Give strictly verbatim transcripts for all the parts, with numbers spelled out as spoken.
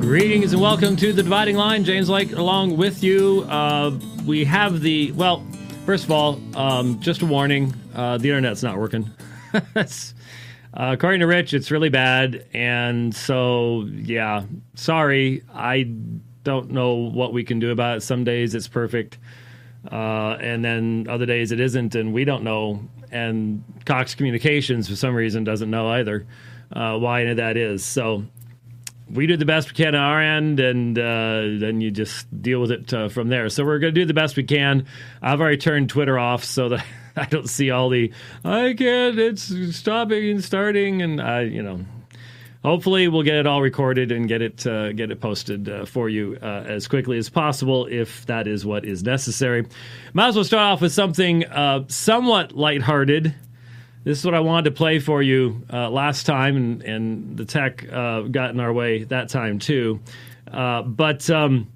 Greetings and welcome to The Dividing Line. James Lake along with you. Uh, we have the, well, first of all, um, just a warning, uh, the internet's not working. uh, according to Rich, it's really bad. And so, yeah, sorry. I don't know what we can do about it. Some days it's perfect. Uh, and then other days it isn't, and we don't know. And Cox Communications, for some reason, doesn't know either uh, why that is. So we do the best we can on our end, and uh, then you just deal with it uh, from there. So we're going to do the best we can. I've already turned Twitter off so that I don't see all the, I can't, it's stopping and starting, and I, you know, hopefully we'll get it all recorded and get it uh, get it posted uh, for you uh, as quickly as possible if that is what is necessary. Might as well start off with something uh, somewhat lighthearted. This is what I wanted to play for you uh, last time, and, and the tech uh, got in our way that time too. Uh, but um,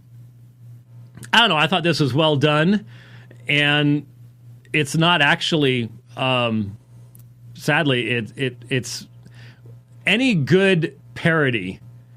I don't know. I thought this was well done, and it's not actually. Um, sadly, it it it's any good parody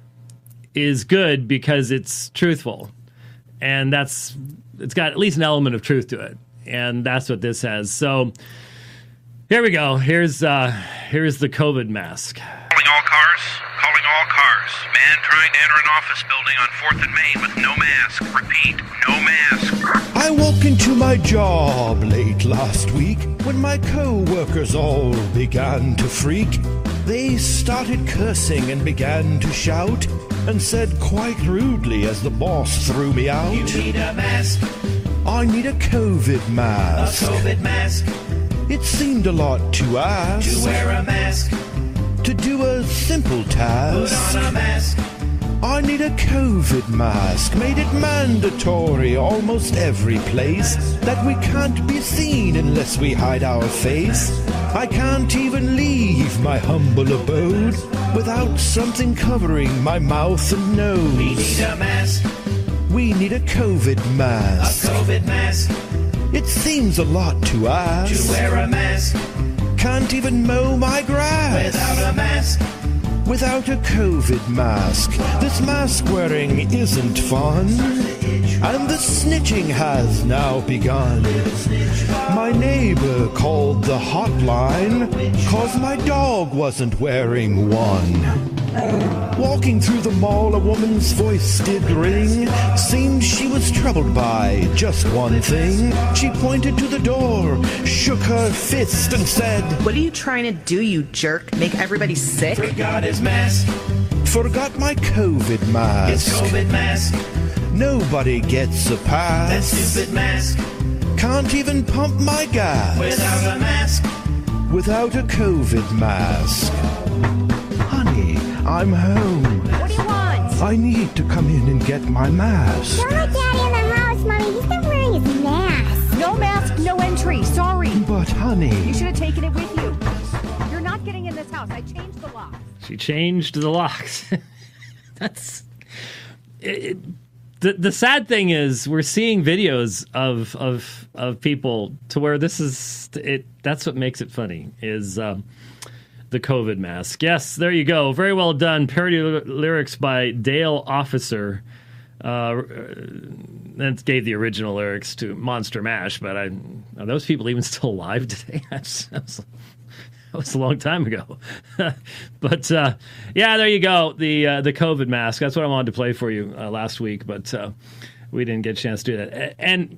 is good because it's truthful, and that's it's got at least an element of truth to it, and that's what this has. So. Here we go. Here's uh, here's the COVID mask. Calling all cars. Calling all cars. Man trying to enter an office building on fourth and Main with no mask. Repeat, no mask. I walked into my job late last week when my co-workers all began to freak. They started cursing and began to shout and said quite rudely as the boss threw me out, "You need a mask. I need a COVID mask. A COVID mask. It seemed a lot to ask. To wear a mask. To do a simple task. Put on a mask. I need a COVID mask. Made it mandatory almost every place that we can't be seen unless we hide our face. I can't even leave my humble abode without something covering my mouth and nose. We need a mask. We need a COVID mask. A COVID mask. It seems a lot to ask. To wear a mask. Can't even mow my grass. Without a mask. Without a COVID mask. This mask wearing isn't fun. And the snitching has now begun. My neighbor called the hotline 'cause my dog wasn't wearing one. Walking through the mall, a woman's voice did ring. Seemed she was troubled by just one thing. She pointed to the door, shook her fist and said, "What are you trying to do, you jerk? Make everybody sick?" Forgot his mask. Forgot my COVID mask. His COVID mask. Nobody gets a pass. That stupid mask. Can't even pump my gas. Without a mask. Without a COVID mask. Honey, I'm home. What do you want? I need to come in and get my mask. Don't let Daddy in the house, Mommy. He's not wearing his mask. No mask, no entry. Sorry. But, honey... You should have taken it with you. You're not getting in this house. I changed the locks. She changed the locks. That's... It, it, the the sad thing is we're seeing videos of of of people to where this is it. That's what makes it funny is um, the COVID mask. Yes, there you go. Very well done. Parody l- lyrics by Dale Officer. Uh, that gave the original lyrics to Monster Mash. But I are those people even still alive today? That's, that's, that was a long time ago. But, uh, yeah, there you go. The uh, the COVID mask. That's what I wanted to play for you uh, last week, but uh, we didn't get a chance to do that. And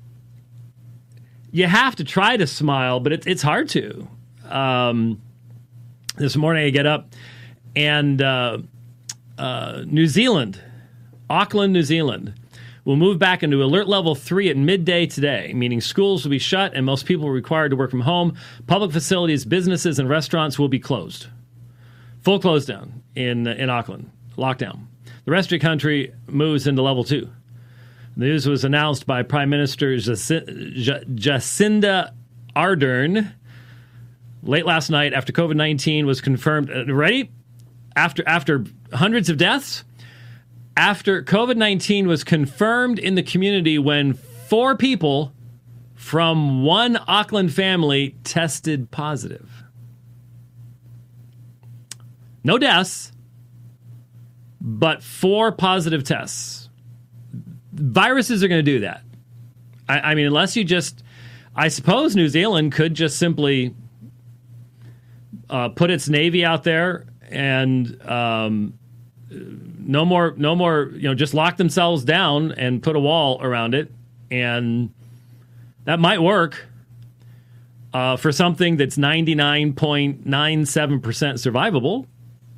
you have to try to smile, but it, it's hard to. Um, this morning I get up, and uh, uh, New Zealand, Auckland, New Zealand, will move back into alert level three at midday today, meaning schools will be shut and most people are required to work from home. Public facilities, businesses, and restaurants will be closed. Full close down in, in Auckland. Lockdown. The rest of the country moves into level two. The news was announced by Prime Minister Jacinda Ardern late last night after COVID nineteen was confirmed. Ready? After, after hundreds of deaths? After COVID nineteen was confirmed in the community when four people from one Auckland family tested positive. No deaths, but four positive tests. Viruses are going to do that. I, I mean, unless you just, I suppose New Zealand could just simply uh, put its Navy out there and um, no more, no more, you know, just lock themselves down and put a wall around it. And that might work uh, for something that's ninety-nine point nine seven percent survivable.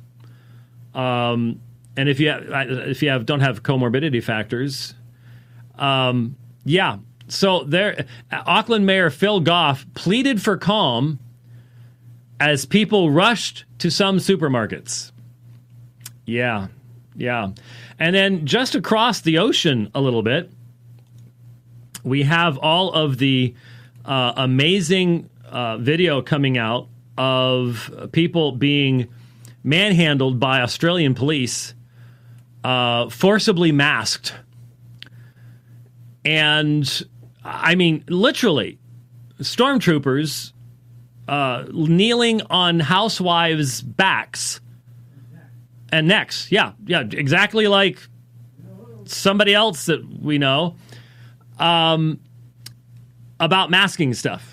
Um, and if you have, if you have don't have comorbidity factors, um, yeah. So there, Auckland Mayor Phil Goff pleaded for calm as people rushed to some supermarkets. Yeah, yeah. And then just across the ocean a little bit, we have all of the uh, amazing uh, video coming out of people being manhandled by Australian police, uh, forcibly masked. And, I mean, literally, stormtroopers uh, kneeling on housewives' backs and necks. Yeah, yeah, exactly like somebody else that we know. Um, about masking stuff.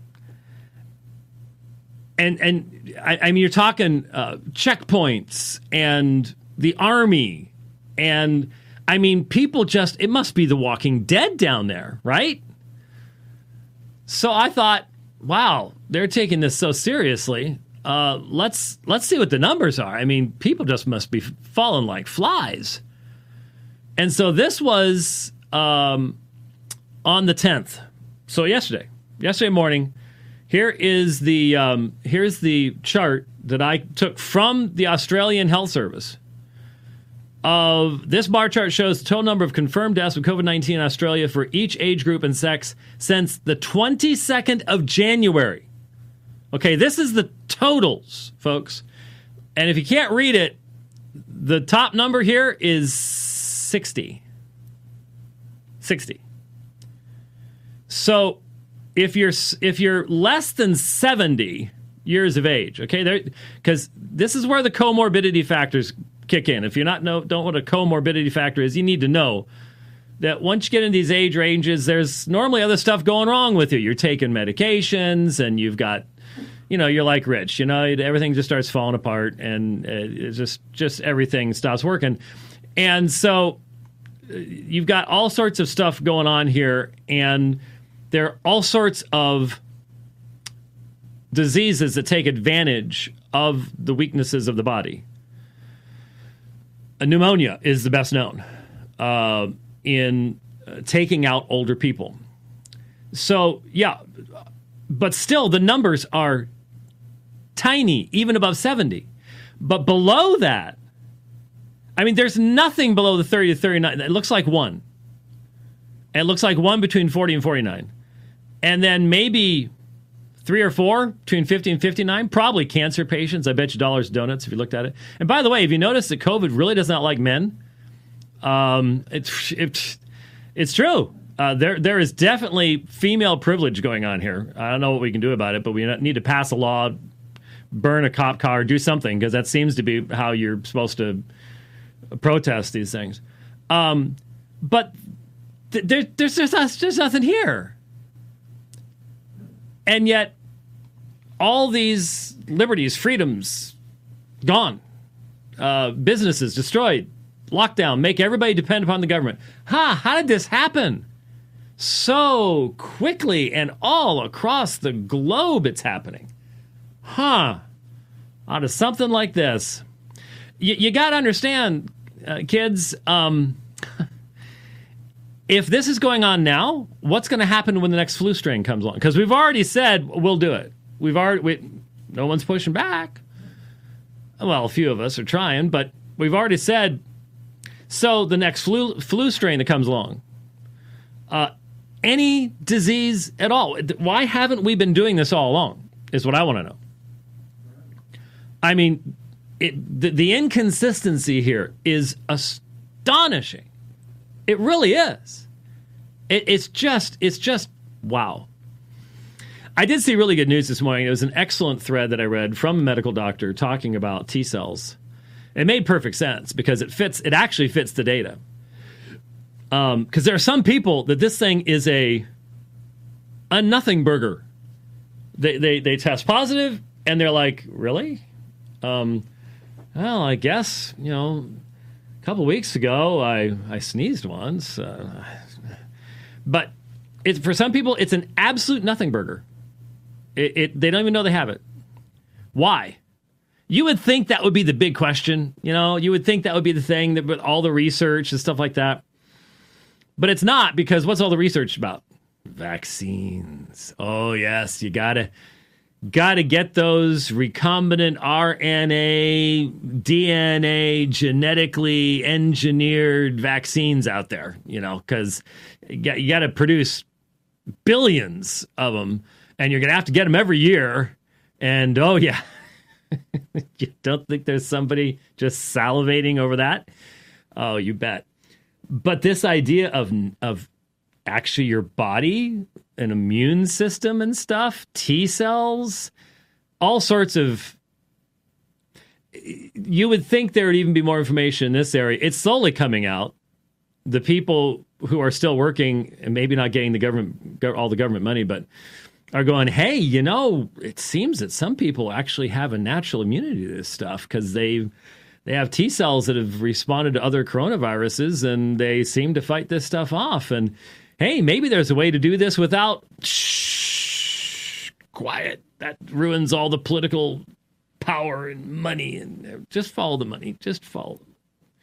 And, and I, I mean, you're talking uh, checkpoints and the army. And, I mean, people just, it must be the Walking Dead down there, right? So I thought, wow, they're taking this so seriously. Uh, let's let's see what the numbers are. I mean, people just must be falling like flies. And so this was... Um, on the tenth, so yesterday, yesterday morning, here is the um, here's the chart that I took from the Australian Health Service. Of this bar chart shows the total number of confirmed deaths with COVID nineteen in Australia for each age group and sex since the twenty-second of January. Okay, this is the totals, folks. And if you can't read it, the top number here is sixty. sixty. So, if you're if you're less than seventy years of age, okay, there because this is where the comorbidity factors kick in. If you're not know don't know what a comorbidity factor is, you need to know that once you get in these age ranges, there's normally other stuff going wrong with you. You're taking medications, and you've got, you know, you're like Rich. You know, everything just starts falling apart, and it's just just everything stops working, and so you've got all sorts of stuff going on here, and there are all sorts of diseases that take advantage of the weaknesses of the body. A pneumonia is the best known uh, in uh, taking out older people. So, yeah, but still the numbers are tiny, even above seventy. But below that, I mean, there's nothing below the thirty to thirty-nine. It looks like one. It looks like one between forty and forty-nine. And then maybe three or four between fifty and fifty-nine. Probably cancer patients. I bet you dollars donuts if you looked at it. And by the way, have you noticed that COVID really does not like men? Um, it's it, it's true. Uh, there there is definitely female privilege going on here. I don't know what we can do about it, but we need to pass a law, burn a cop car, do something, because that seems to be how you're supposed to protest these things. Um, but th- there, there's just there's nothing here. And yet, all these liberties, freedoms, gone. Uh, businesses destroyed. Lockdown. Make everybody depend upon the government. Ha! How did this happen? So quickly and all across the globe it's happening. Huh. Out of something like this. You, you got to understand, uh, kids, um... if this is going on now, what's going to happen when the next flu strain comes along? Because we've already said we'll do it. We've already, we, no one's pushing back. Well, a few of us are trying, but we've already said. So the next flu flu strain that comes along, uh, any disease at all. Why haven't we been doing this all along? Is what I want to know. I mean, it, the, the inconsistency here is astonishing. It really is. It, it's just, it's just, wow. I did see really good news this morning. It was an excellent thread that I read from a medical doctor talking about T cells It made perfect sense because it fits. It actually fits the data. Um, because there are some people that this thing is a a nothing burger. They they they test positive and they're like, really? Um, well, I guess you know, a couple weeks ago I I sneezed once, uh, but it's for some people it's an absolute nothing burger. It, it they don't even know they have it. Why? You would think that would be the big question. You know, you would think that would be the thing that with all the research and stuff like that. But it's not, because what's all the research about? Vaccines. Oh, yes, you gotta gotta get those recombinant R N A, D N A, genetically engineered vaccines out there, you know, because you got, you got to produce billions of them, and you're going to have to get them every year. And, oh, yeah. You don't think there's somebody just salivating over that? Oh, you bet. But this idea of of actually your body, an immune system and stuff, T cells, all sorts of... You would think there would even be more information in this area. It's slowly coming out. The people who are still working, and maybe not getting the government all the government money, but... are going, hey, you know, it seems that some people actually have a natural immunity to this stuff because they they have T cells that have responded to other coronaviruses and they seem to fight this stuff off. And hey, maybe there's a way to do this without shh, quiet. That ruins all the political power and money. And just follow the money. Just follow them.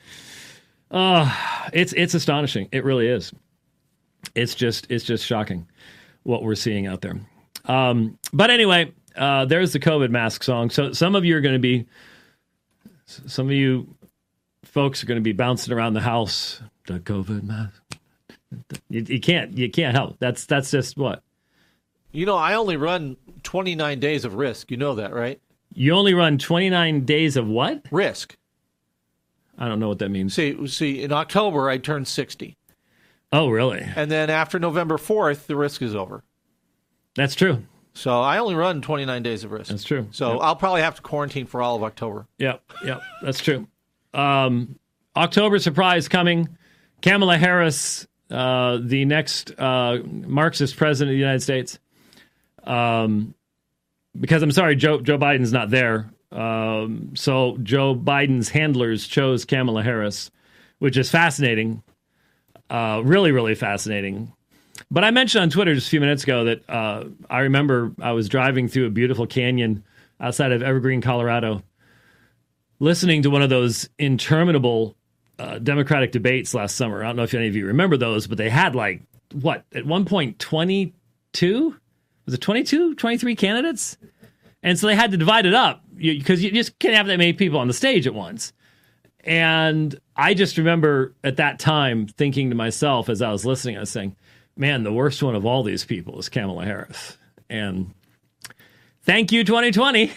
Uh, it's it's astonishing. It really is. It's just it's just shocking what we're seeing out there. Um, but anyway, uh, there's the COVID mask song. So some of you are going to be, some of you folks are going to be bouncing around the house. The COVID mask. You, you can't, you can't help. That's that's just what. You know, I only run twenty-nine days of risk. You know that, right? You only run twenty-nine days of what? Risk. I don't know what that means. See, see, in October I turned sixty. Oh, really? And then after November fourth, the risk is over. That's true. So I only run twenty-nine days of risk. That's true. So yep. I'll probably have to quarantine for all of October. Yep, yep, that's true. Um, October surprise coming. Kamala Harris, uh, the next uh, Marxist president of the United States. Um, because I'm sorry, Joe Joe Biden's not there. Um, so Joe Biden's handlers chose Kamala Harris, which is fascinating. Uh, really, really fascinating. But I mentioned on Twitter just a few minutes ago that uh, I remember I was driving through a beautiful canyon outside of Evergreen, Colorado, listening to one of those interminable uh, Democratic debates last summer. I don't know if any of you remember those, but they had like, what, at one point, twenty-two? Was it twenty-two, twenty-three candidates? And so they had to divide it up because you, you just can't have that many people on the stage at once. And I just remember at that time thinking to myself as I was listening, I was saying, man, the worst one of all these people is Kamala Harris. And thank you, twenty twenty.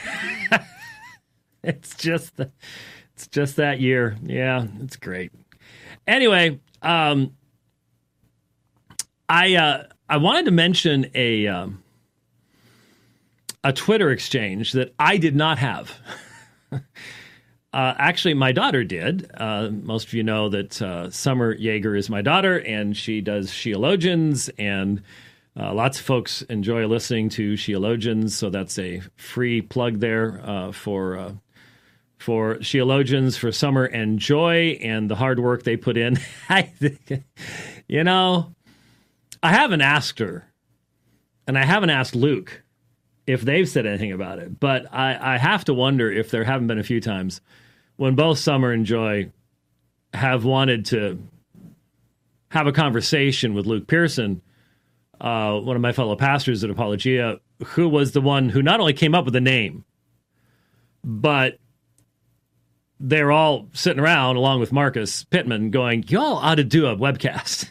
It's just the, it's just that year. Yeah, it's great. Anyway, um, I uh, I wanted to mention a um, a Twitter exchange that I did not have. Uh, actually, my daughter did. Uh, most of you know that uh, Summer Yeager is my daughter, and she does Sheologians, and uh, lots of folks enjoy listening to Sheologians, so that's a free plug there uh, for uh, for Sheologians, for Summer and Joy, and the hard work they put in. I, you know, I haven't asked her, and I haven't asked Luke if they've said anything about it, but I, I have to wonder if there haven't been a few times when both Summer and Joy have wanted to have a conversation with Luke Pearson, uh, one of my fellow pastors at Apologia, who was the one who not only came up with the name, but they're all sitting around along with Marcus Pittman going, y'all ought to do a webcast.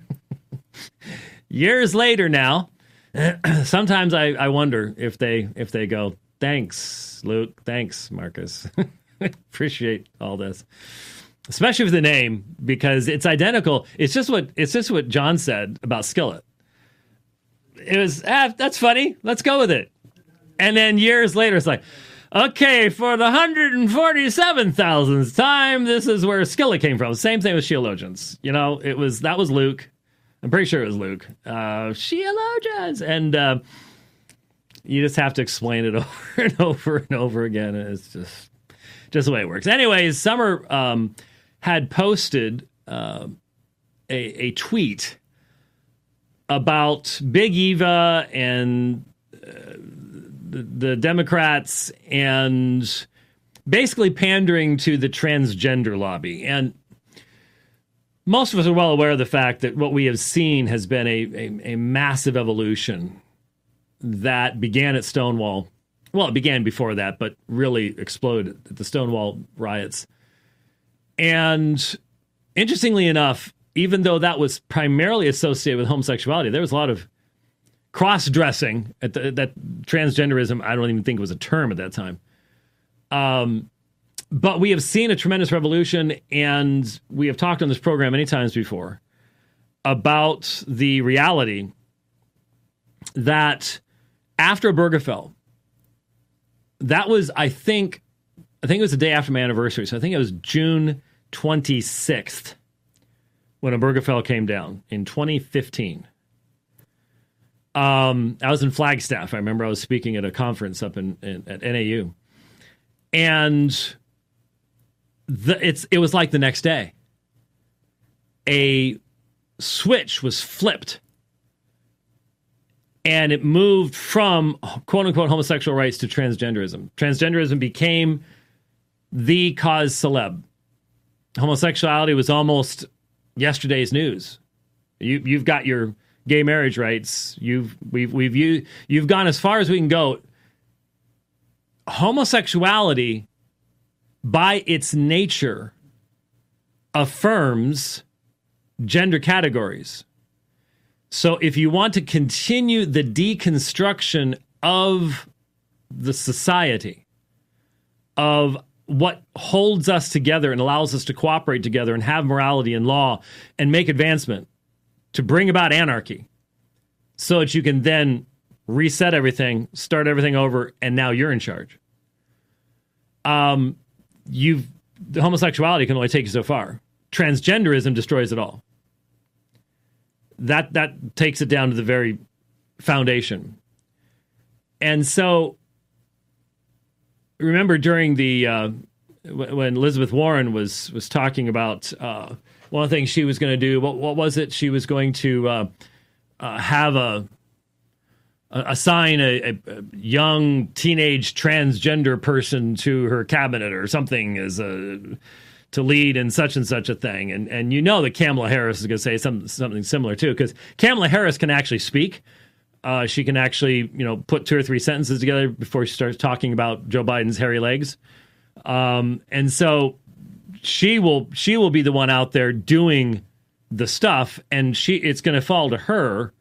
Years later now, sometimes I, I wonder if they if they go, thanks, Luke, thanks, Marcus. Appreciate all this, especially with the name, because it's identical. It's just what it's just what John said about Skillet. It was, ah, that's funny. Let's go with it. And then years later, it's like, Okay, for the one hundred forty-seven thousandth time, this is where Skillet came from. Same thing with Sheologians. You know, it was that was Luke. I'm pretty sure it was Luke. Uh, Sheologians! And uh, you just have to explain it over and over and over again. It's just, just the way it works. Anyways, Summer um, had posted uh, a, a tweet about Big Eva and uh, the, the Democrats and basically pandering to the transgender lobby. And most of us are well aware of the fact that what we have seen has been a, a, a massive evolution that began at Stonewall. Well, it began before that, but really exploded at the Stonewall riots. And interestingly enough, even though that was primarily associated with homosexuality, there was a lot of cross-dressing. At the, that transgenderism, I don't even think it was a term at that time. Um, but we have seen a tremendous revolution, and we have talked on this program many times before about the reality that after Obergefell, that was, I think, I think it was the day after my anniversary, so I think it was June twenty-sixth when Obergefell came down in twenty fifteen. Um, I was in Flagstaff. I remember I was speaking at a conference up in, in at N A U, and the, it's it was like the next day. A switch was flipped, and it moved from quote-unquote homosexual rights to transgenderism. Transgenderism became the cause celeb. Homosexuality was almost yesterday's news. You, you've got your gay marriage rights. You've we've we've you, you've gone as far as we can go. Homosexuality, by its nature, affirms gender categories. So if you want to continue the deconstruction of the society, of what holds us together and allows us to cooperate together and have morality and law and make advancement to bring about anarchy so that you can then reset everything, start everything over, and now you're in charge. Um, you've the homosexuality can only take you so far. Transgenderism destroys it all. That that takes it down to the very foundation. And so, remember during the uh, w- when Elizabeth Warren was was talking about uh, one of the things she was going to do. What what was it? She was going to uh, uh, have a, a assign a, a young teenage transgender person to her cabinet or something as a to lead in such and such a thing. And and you know that Kamala Harris is going to say some, something similar too, because Kamala Harris can actually speak. Uh, she can actually, you know, put two or three sentences together before she starts talking about Joe Biden's hairy legs. Um, and so she will she will be the one out there doing the stuff, and she it's going to fall to her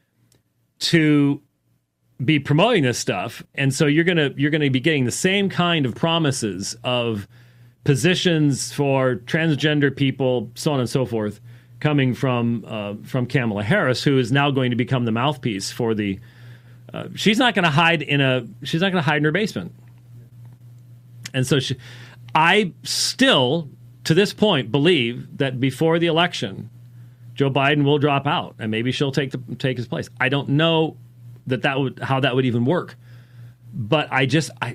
to be promoting this stuff. And so you're gonna you're going to be getting the same kind of promises of positions for transgender people, so on and so forth, coming from uh, from Kamala Harris, who is now going to become the mouthpiece for the. Uh, she's not going to hide in a. She's not going to hide in her basement. And so, she, I still, to this point, believe that before the election, Joe Biden will drop out, and maybe she'll take the take his place. I don't know that that would how that would even work, but I just I.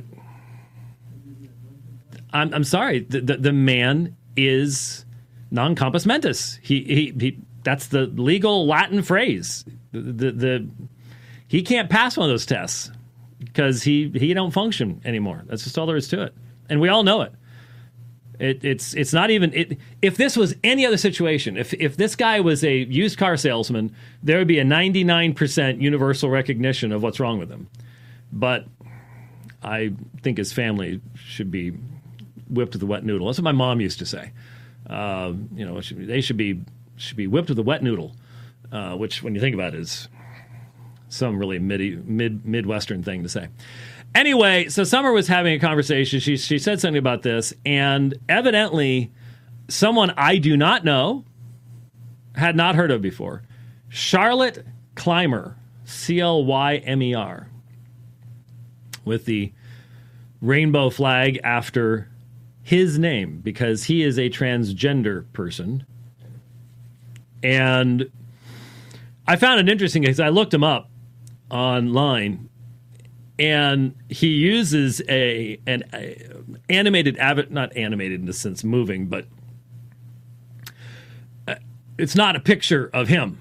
I'm, I'm sorry. The, the the man is non compos mentis. He, he he. That's the legal Latin phrase. The, the the he can't pass one of those tests because he he don't function anymore. That's just all there is to it, and we all know it. It it's it's not even it. If this was any other situation, if if this guy was a used car salesman, there would be a ninety-nine percent universal recognition of what's wrong with him. But I think his family should be whipped with a wet noodle. That's what my mom used to say. Uh, you know, should, they should be should be whipped with a wet noodle, uh, which, when you think about it, is some really mid mid midwestern thing to say. Anyway, so Summer was having a conversation. She she said something about this, and evidently, someone I do not know, had not heard of before, Charlotte Clymer, C L Y M E R, with the rainbow flag after his name because he is a transgender person. And I found it interesting because I looked him up online, and he uses a an a animated av- not animated in the sense moving, but uh, it's not a picture of him,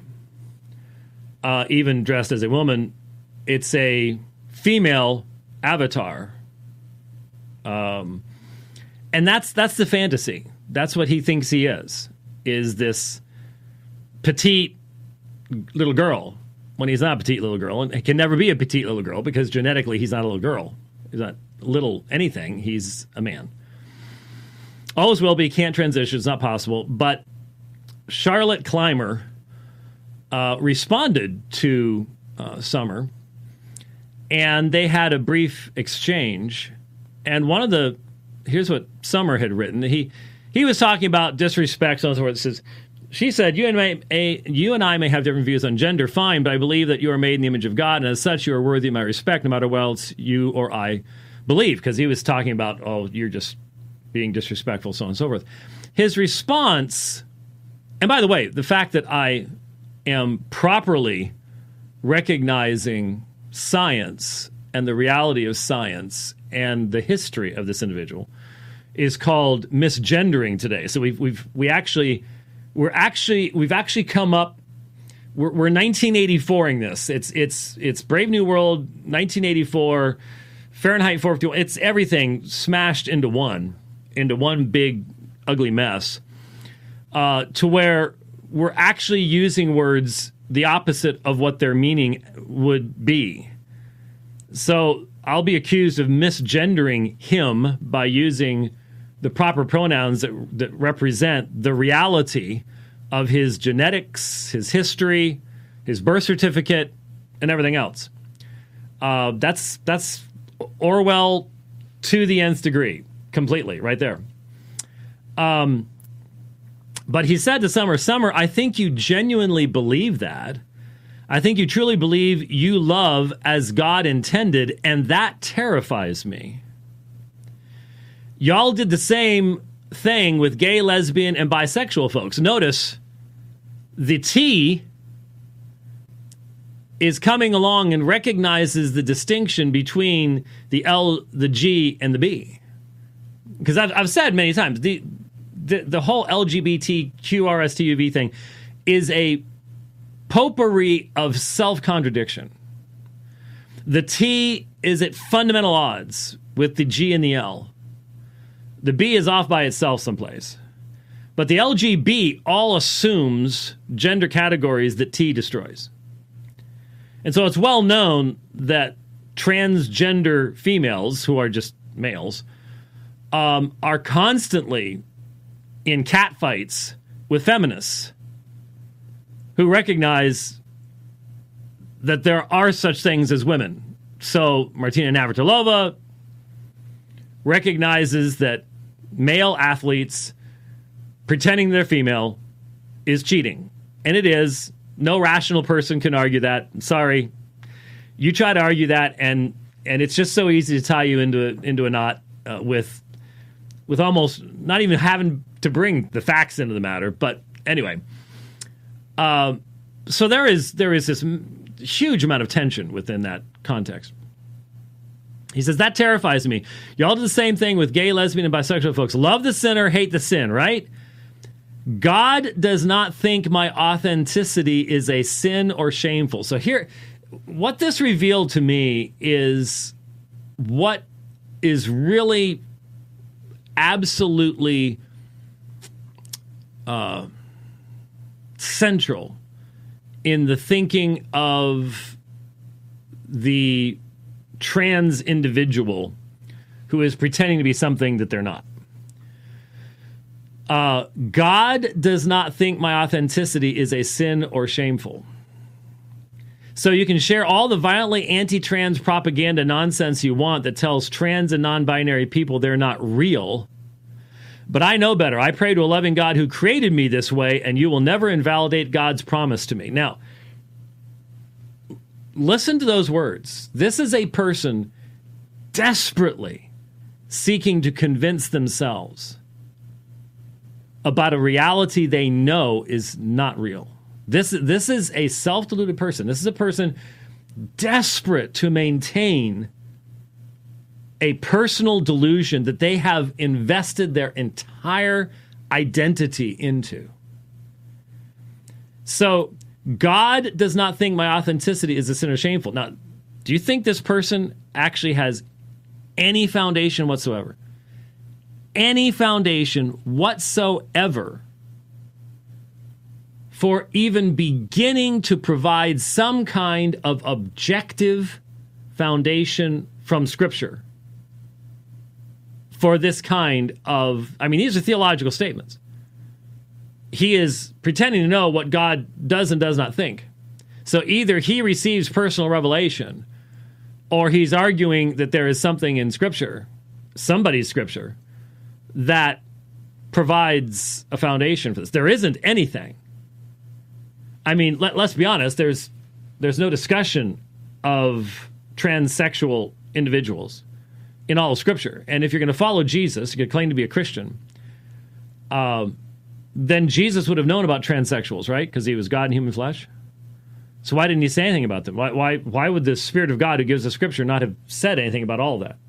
uh, even dressed as a woman. It's a female avatar, um, and that's that's the fantasy. That's what he thinks he is. Is this petite little girl when he's not a petite little girl, and he can never be a petite little girl because genetically he's not a little girl. He's not little anything. He's a man. Always will be. Can't transition. It's not possible. But Charlotte Clymer uh, responded to uh, Summer, and they had a brief exchange. And one of the here's what Summer had written. He he was talking about disrespect, so on and so forth. It says, she said, you and, may, a, you and I may have different views on gender, fine, but I believe that you are made in the image of God, and as such, you are worthy of my respect, no matter what else you or I believe. Because he was talking about, oh, you're just being disrespectful, so on and so forth. His response, and by the way, the fact that I am properly recognizing science and the reality of science and the history of this individual is called misgendering today. So we've we've we actually we're actually we've actually come up we're, we're nineteen eighty-four-ing this. It's it's it's Brave New World nineteen eighty-four, Fahrenheit four fifty-one. It's everything smashed into one into one big ugly mess. Uh, to where we're actually using words the opposite of what their meaning would be. So I'll be accused of misgendering him by using the proper pronouns that, that represent the reality of his genetics, his history, his birth certificate, and everything else. Uh, that's that's Orwell to the nth degree, completely, right there. Um, but he said to Summer, Summer, I think you genuinely believe that. I think you truly believe you love as God intended, and that terrifies me. Y'all did the same thing with gay, lesbian, and bisexual folks. Notice the T is coming along and recognizes the distinction between the L, the G, and the B. Because I've, I've said many times, the, the, the whole L G B T Q R S T U V thing is a potpourri of self-contradiction. The T is at fundamental odds with the G and the L. The B is off by itself someplace. But the L G B all assumes gender categories that T destroys. And so it's well known that transgender females, who are just males, um, are constantly in catfights with feminists who recognize that there are such things as women. So Martina Navratilova recognizes that male athletes pretending they're female is cheating. And it is. No rational person can argue that. Sorry. You try to argue that, and and it's just so easy to tie you into a, into a knot uh, with with almost not even having to bring the facts into the matter. But anyway, uh, so there is there is this huge amount of tension within that context. He says, that terrifies me. Y'all do the same thing with gay, lesbian, and bisexual folks. Love the sinner, hate the sin, right? God does not think my authenticity is a sin or shameful. So here, what this revealed to me is what is really absolutely uh, central in the thinking of the trans individual who is pretending to be something that they're not. Uh, God does not think my authenticity is a sin or shameful. So you can share all the violently anti-trans propaganda nonsense you want that tells trans and non-binary people they're not real. But I know better. I pray to a loving God who created me this way, and you will never invalidate God's promise to me. Now, listen to those words. This is a person desperately, seeking to convince themselves about a reality they know is not real. This, this is a self-deluded person. This is a person desperate to maintain a personal delusion that they have invested their entire identity into. So God does not think my authenticity is a sin or shameful. Now, do you think this person actually has any foundation whatsoever? Any foundation whatsoever for even beginning to provide some kind of objective foundation from Scripture for this kind of, I mean, these are theological statements. He is pretending to know what God does and does not think. So either he receives personal revelation, or he's arguing that there is something in Scripture, somebody's Scripture, that provides a foundation for this. There isn't anything. I mean, let, let's be honest, there's there's no discussion of transsexual individuals in all of Scripture. And if you're going to follow Jesus, you're going to claim to be a Christian, um, then Jesus would have known about transsexuals, right? Because he was God in human flesh. So why didn't he say anything about them? Why, why, why would the Spirit of God who gives the Scripture not have said anything about all of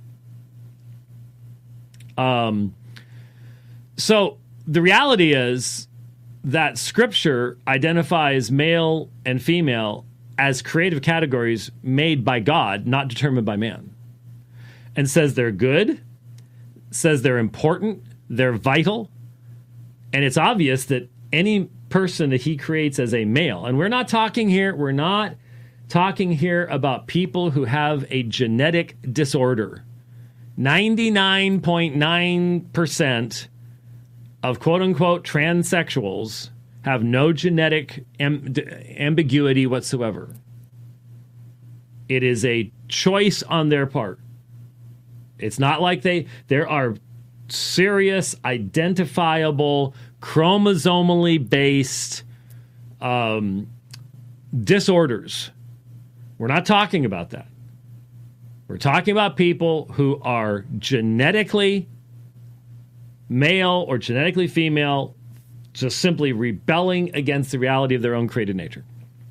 that? Um, so the reality is that Scripture identifies male and female as creative categories made by God, not determined by man. And says they're good, says they're important, they're vital, and it's obvious that any person that he creates as a male, and we're not talking here, we're not talking here about people who have a genetic disorder. ninety-nine point nine percent of quote-unquote transsexuals have no genetic amb- ambiguity whatsoever. It is a choice on their part. It's not like they, there are serious, identifiable, chromosomally based um, disorders. We're not talking about that. We're talking about people who are genetically male or genetically female, just simply rebelling against the reality of their own created nature.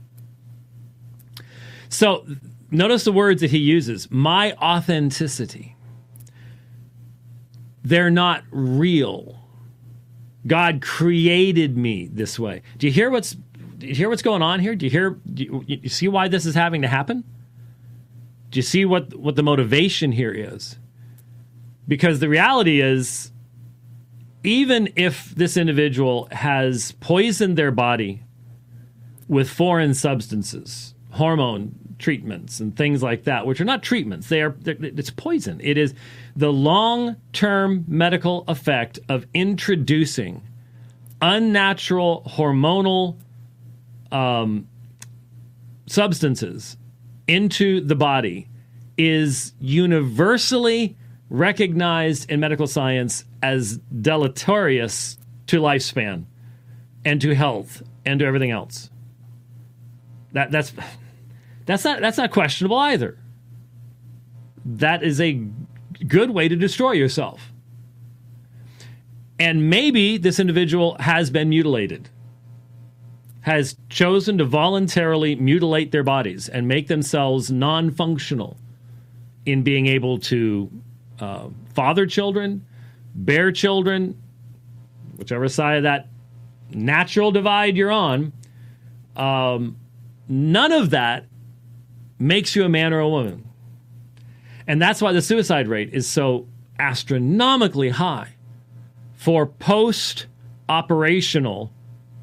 So notice the words that he uses. My authenticity. They're not real. God created me this way. Do you hear what's do you hear what's going on here? Do you hear do you, you see why this is having to happen? Do you see what what the motivation here is? Because the reality is, even if this individual has poisoned their body with foreign substances, hormone treatments and things like that, which are not treatments, they are it's poison. It is the long-term medical effect of introducing unnatural hormonal um, substances into the body is universally recognized in medical science as deleterious to lifespan and to health and to everything else. That that's that's not that's not questionable either. That is a good way to destroy yourself. And maybe this individual has been mutilated, has chosen to voluntarily mutilate their bodies and make themselves non-functional in being able to uh, father children, bear children, whichever side of that natural divide you're on. Um, none of that makes you a man or a woman. And that's why the suicide rate is so astronomically high for post-operational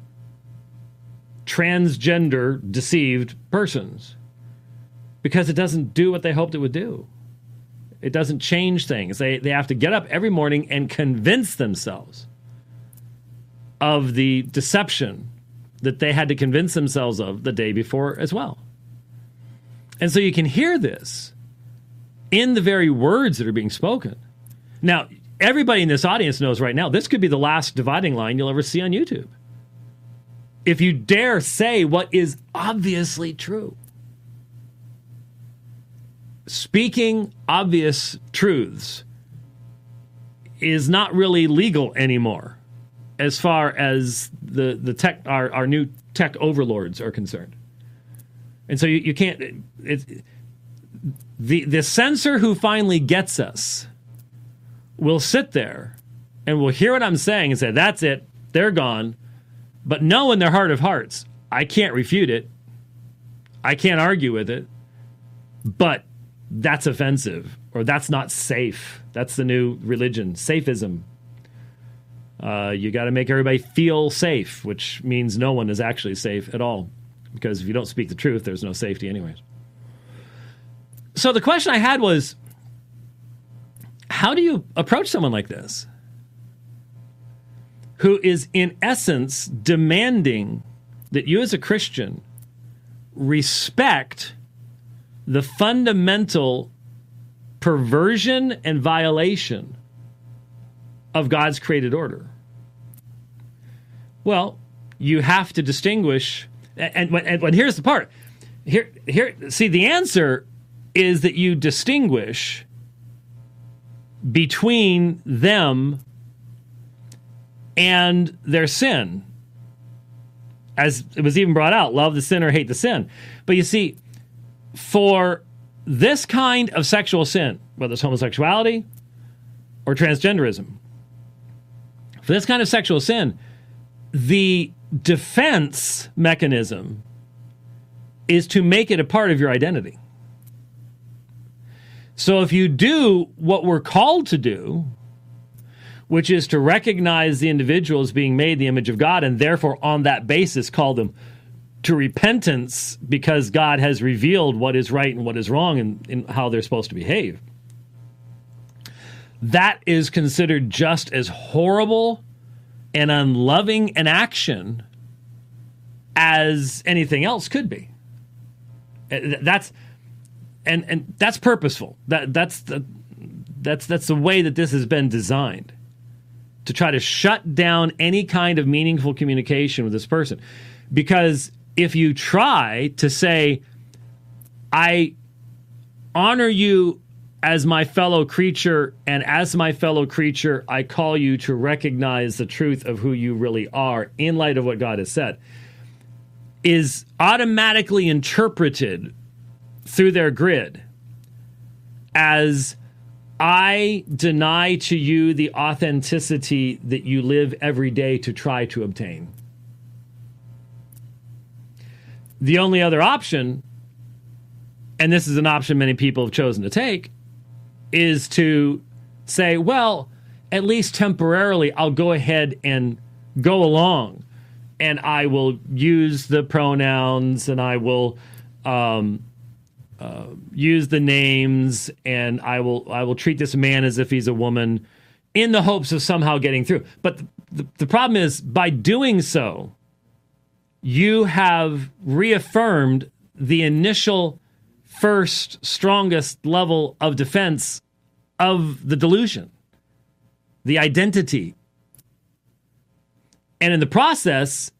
transgender deceived persons, because it doesn't do what they hoped it would do. It doesn't change things. They, they have to get up every morning and convince themselves of the deception that they had to convince themselves of the day before as well. And so you can hear this in the very words that are being spoken. Now, everybody in this audience knows right now, this could be the last dividing line you'll ever see on YouTube. If you dare say what is obviously true. Speaking obvious truths is not really legal anymore as far as the, the tech, our, our new tech overlords are concerned. And so you, you can't, it, it, the, the censor who finally gets us will sit there and will hear what I'm saying and say, that's it, they're gone. But know in their heart of hearts, I can't refute it. I can't argue with it. But that's offensive, or that's not safe. That's the new religion, safism. Uh, you got to make everybody feel safe, which means no one is actually safe at all. Because if you don't speak the truth, there's no safety anyways. So the question I had was, how do you approach someone like this? Who is in essence demanding that you as a Christian respect the fundamental perversion and violation of God's created order? Well, you have to distinguish, and, and, and here's the part. Here, here. See, the answer is that you distinguish between them and their sin. As it was even brought out, love the sinner, hate the sin. But you see, for this kind of sexual sin, whether it's homosexuality or transgenderism, for this kind of sexual sin, the defense mechanism is to make it a part of your identity. So if you do what we're called to do, which is to recognize the individual as being made in the image of God, and therefore on that basis call them to repentance because God has revealed what is right and what is wrong and, and how they're supposed to behave. That is considered just as horrible and unloving an action as anything else could be. That's and and that's purposeful. That that's the that's that's the way that this has been designed, to try to shut down any kind of meaningful communication with this person. Because if you try to say, I honor you as my fellow creature, and as my fellow creature, I call you to recognize the truth of who you really are in light of what God has said, is automatically interpreted through their grid as, I deny to you the authenticity that you live every day to try to obtain. The only other option, and this is an option many people have chosen to take, is to say, well, at least temporarily, I'll go ahead and go along, and I will use the pronouns, and I will um, uh, use the names, and I will I will treat this man as if he's a woman, in the hopes of somehow getting through. But the, the, the problem is, by doing so, you have reaffirmed the initial first strongest level of defense of the delusion, the identity. And in the process,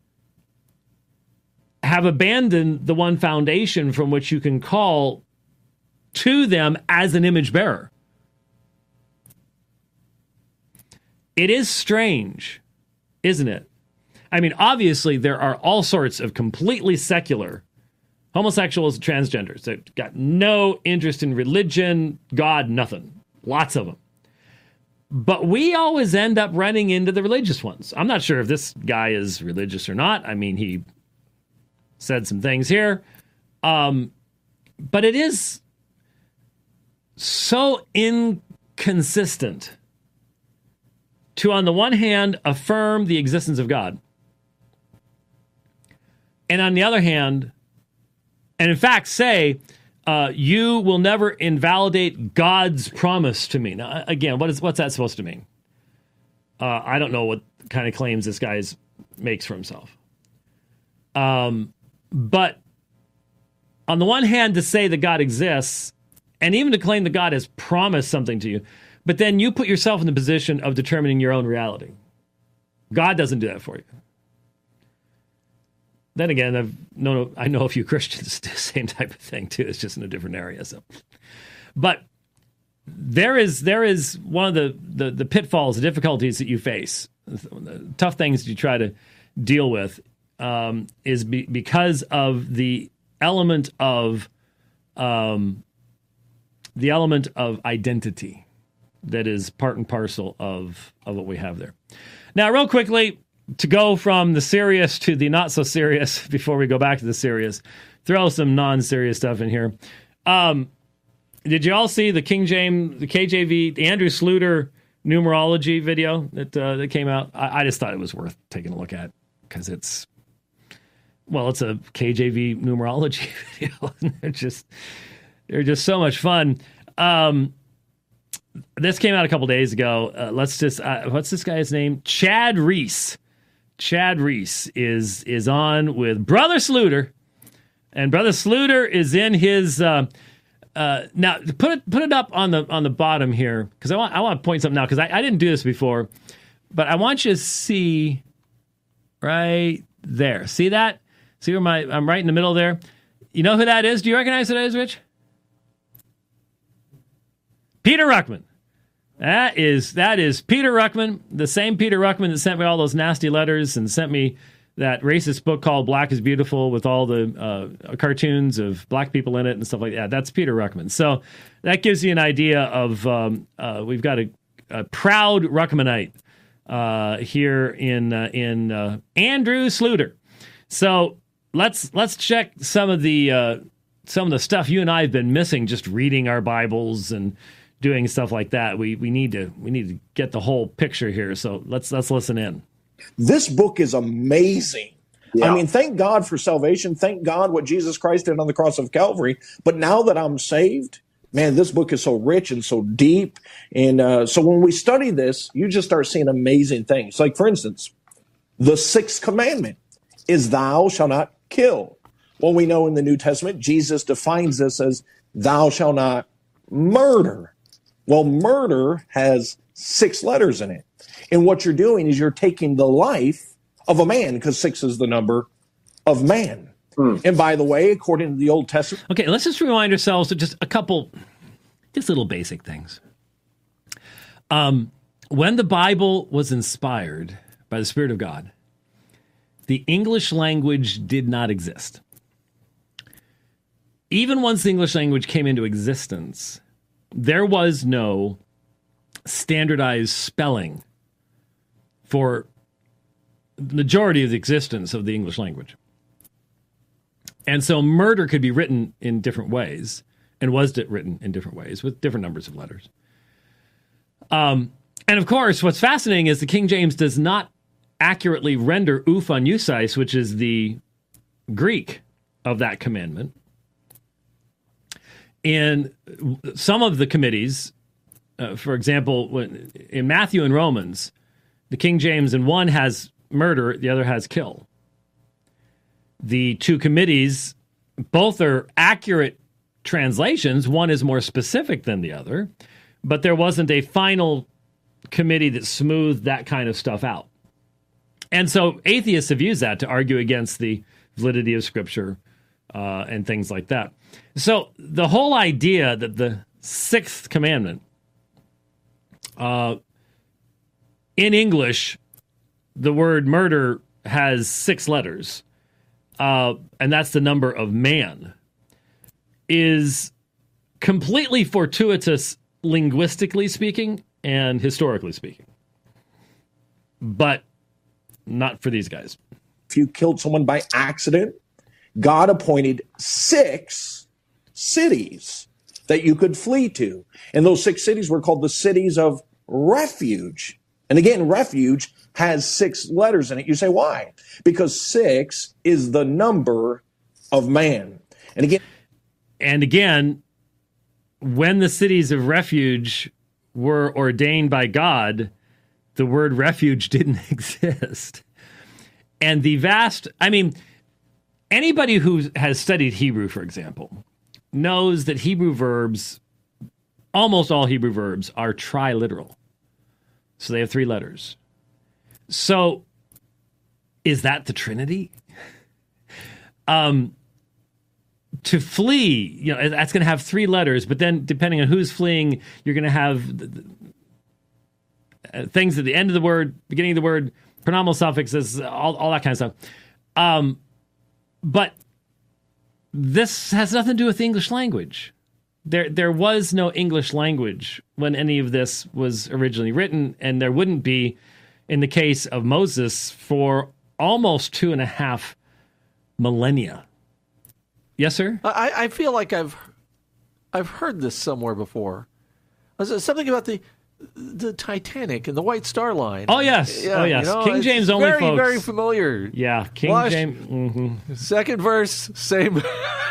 have abandoned the one foundation from which you can call to them as an image bearer. It is strange, isn't it? I mean, obviously, there are all sorts of completely secular homosexuals and transgenders that got no interest in religion, God, nothing. Lots of them. But we always end up running into the religious ones. I'm not sure if this guy is religious or not. I mean, he said some things here. Um, but it is so inconsistent to, on the one hand, affirm the existence of God, and on the other hand, and in fact say, uh, you will never invalidate God's promise to me. Now, again, what is what's that supposed to mean? Uh, I don't know what kind of claims this guy makes for himself. Um, but on the one hand, to say that God exists, and even to claim that God has promised something to you, but then you put yourself in the position of determining your own reality. God doesn't do that for you. Then again, I've known, I know a few Christians do the same type of thing too. It's just in a different area. So, but there is there is one of the, the, the pitfalls, the difficulties that you face, the tough things you try to deal with, um, is be, because of the element of um, the element of identity that is part and parcel of, of what we have there. Now, real quickly, to go from the serious to the not so serious before we go back to the serious, throw some non-serious stuff in here. Um, did you all see the King James, the K J V, the Andrew Sluter numerology video that uh, that came out? I, I just thought it was worth taking a look at because it's, well, it's a K J V numerology video. they're just they're just so much fun. Um, this came out a couple days ago. Uh, let's just uh, what's this guy's name? Chad Reese. Chad Reese is is on with Brother Sluter, and Brother Sluter is in his. Uh, uh, now put it put it up on the on the bottom here because I want I want to point something out because I, I didn't do this before, but I want you to see right there. See that? See where my I'm right in the middle there. You know who that is? Do you recognize who that is, Rich? Peter Ruckman. That is that is Peter Ruckman, the same Peter Ruckman that sent me all those nasty letters and sent me that racist book called Black is Beautiful with all the uh, cartoons of black people in it and stuff like that. That's Peter Ruckman. So that gives you an idea of um, uh, we've got a, a proud Ruckmanite uh, here in uh, in uh, Andrew Sluter. So let's let's check some of the uh, some of the stuff you and I have been missing just reading our Bibles and doing stuff like that. We we need to we need to get the whole picture here. So let's let's listen in. This book is amazing. Yeah. I mean, thank God for salvation. Thank God what Jesus Christ did on the cross of Calvary. But now that I'm saved, man, this book is so rich and so deep. And uh, so when we study this, you just start seeing amazing things. Like, for instance, the sixth commandment is thou shalt not kill. Well, we know in the New Testament, Jesus defines this as thou shalt not murder. Well, murder has six letters in it. And what you're doing is you're taking the life of a man, because six is the number of man. Hmm. And by the way, according to the Old Testament. Okay, let's just remind ourselves of just a couple, just little basic things. Um, when the Bible was inspired by the Spirit of God, the English language did not exist. Even once the English language came into existence, there was no standardized spelling for the majority of the existence of the English language. And so murder could be written in different ways, and was written in different ways with different numbers of letters. Um, and of course, what's fascinating is the King James does not accurately render ouphan euseis, which is the Greek of that commandment. In some of the committees, uh, for example, when, in Matthew and Romans, the King James in one has murder, the other has kill. The two committees, both are accurate translations. One is more specific than the other, but there wasn't a final committee that smoothed that kind of stuff out. And so atheists have used that to argue against the validity of Scripture uh, and things like that. So the whole idea that the sixth commandment, uh, in English, the word murder has six letters, uh, and that's the number of man, is completely fortuitous linguistically speaking and historically speaking. But not for these guys. If you killed someone by accident, God appointed six cities that you could flee to. And those six cities were called the cities of refuge. And again, refuge has six letters in it. You say, why? Because six is the number of man. And again, and again, when the cities of refuge were ordained by God, the word refuge didn't exist. And the vast, I mean, anybody who has studied Hebrew, for example, knows that Hebrew verbs, almost all Hebrew verbs, are triliteral. So they have three letters. So is that the Trinity? um, to flee, you know, that's going to have three letters, but then depending on who's fleeing, you're going to have uh, things at the end of the word, beginning of the word, pronominal suffixes, all, all that kind of stuff. Um, but this has nothing to do with the English language. There, there was no English language when any of this was originally written, and there wouldn't be in the case of Moses for almost two and a half millennia. Yes, sir? I, I feel like I've I've heard this somewhere before. Was it something about the the Titanic and the White Star Line? Oh, yes. Yeah, oh, yes. You know, King James only, very, folks. Very familiar. Yeah, King Watch, James. Mm-hmm. Second verse, same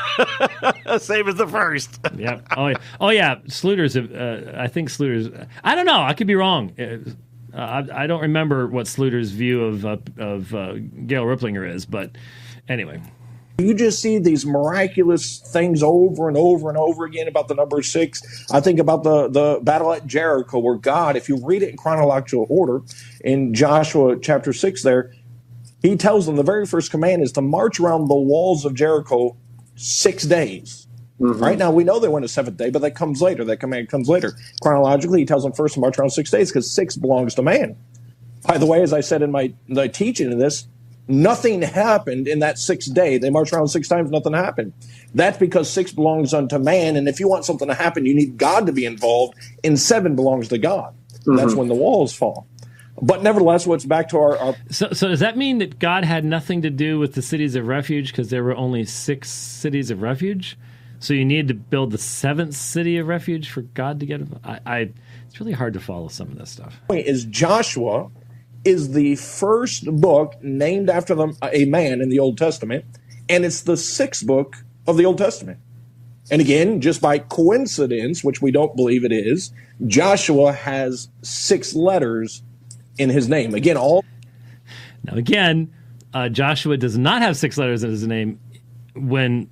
same as the first. Yeah. Oh, yeah. Oh, yeah. Sluter's, uh, I think Sluter's, I don't know. I could be wrong. Uh, I, I don't remember what Sluter's view of, uh, of uh, Gail Ripplinger is, but anyway. You just see these miraculous things over and over and over again about the number six. I think about the, the battle at Jericho where God, if you read it in chronological order, in Joshua chapter six there, he tells them the very first command is to march around the walls of Jericho six days. Mm-hmm. Right now, we know they went a seventh day, but that comes later. That command comes later. Chronologically, he tells them first to march around six days because six belongs to man. By the way, as I said in my, my teaching of this, nothing happened in that sixth day. They marched around six times, nothing happened. That's because six belongs unto man, and if you want something to happen, you need God to be involved, and seven belongs to God. Mm-hmm. That's when the walls fall. But nevertheless, what's back to our... our so, so does that mean that God had nothing to do with the cities of refuge because there were only six cities of refuge? So you need to build the seventh city of refuge for God to get... I, I it's really hard to follow some of this stuff. Is Joshua... is the first book named after them, a man in the Old Testament, and it's the sixth book of the Old Testament. And again, just by coincidence, which we don't believe it is, Joshua has six letters in his name. Again, all... Now, again, uh, Joshua does not have six letters in his name when,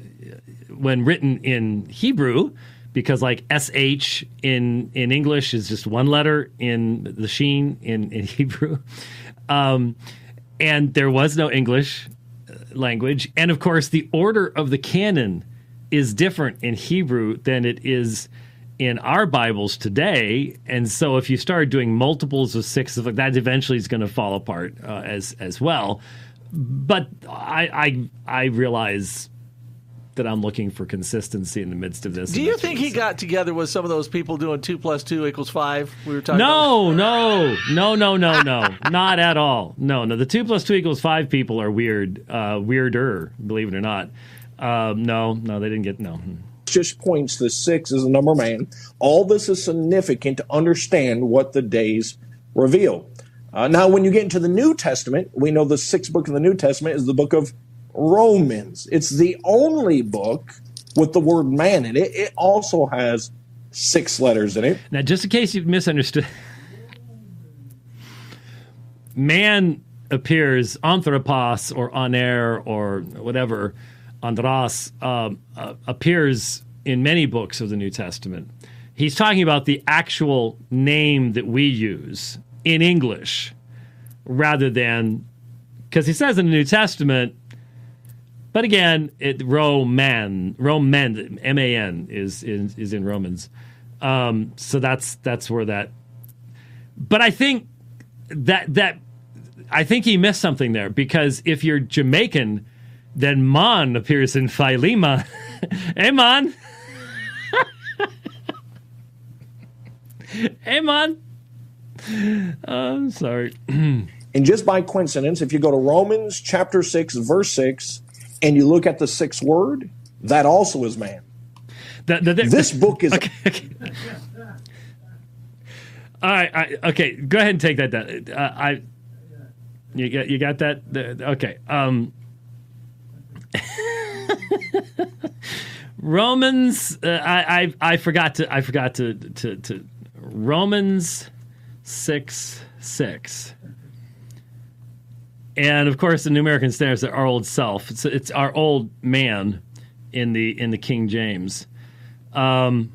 when written in Hebrew, because like S H in, in English is just one letter in the Sheen in, in Hebrew. Um, and there was no English language. And of course, the order of the canon is different in Hebrew than it is in our Bibles today. And so if you start doing multiples of six, that eventually is going to fall apart uh, as as well. But I, I, I realize that I'm looking for consistency in the midst of this. Do you think he got together with some of those people doing two plus two equals five? We were talking. No, about? no, no, no, no, no, not at all. No, no. The two plus two equals five people are weird, uh, weirder, believe it or not. Um, no, no, they didn't get no. Just points to six as a number of man. All this is significant to understand what the days reveal. Uh, now, when you get into the New Testament, we know the sixth book of the New Testament is the book of Romans. It's the only book with the word man in it. It also has six letters in it. Now, just in case you've misunderstood, man appears, anthropos or aner or whatever, andros, um, uh, appears in many books of the New Testament. He's talking about the actual name that we use in English rather than, because he says in the New Testament, but again, it, Roman, Roman, M A N is, is is in Romans, um, so that's that's where that. But I think that that I think he missed something there, because if you're Jamaican, then man appears in Philemon. Hey man, hey man. Uh, I'm sorry. And just by coincidence, if you go to Romans chapter six, verse six. And you look at the sixth word, that also is man. The, the, the, this book is... Okay, okay. All right, I, okay, go ahead and take that down. Uh, I, you got, you got that? The, okay. Um, Romans, uh, I, I, I forgot to, I forgot to, to, to Romans six six. And of course, the New American Standard is our old self. It's it's our old man in the in the King James. Um,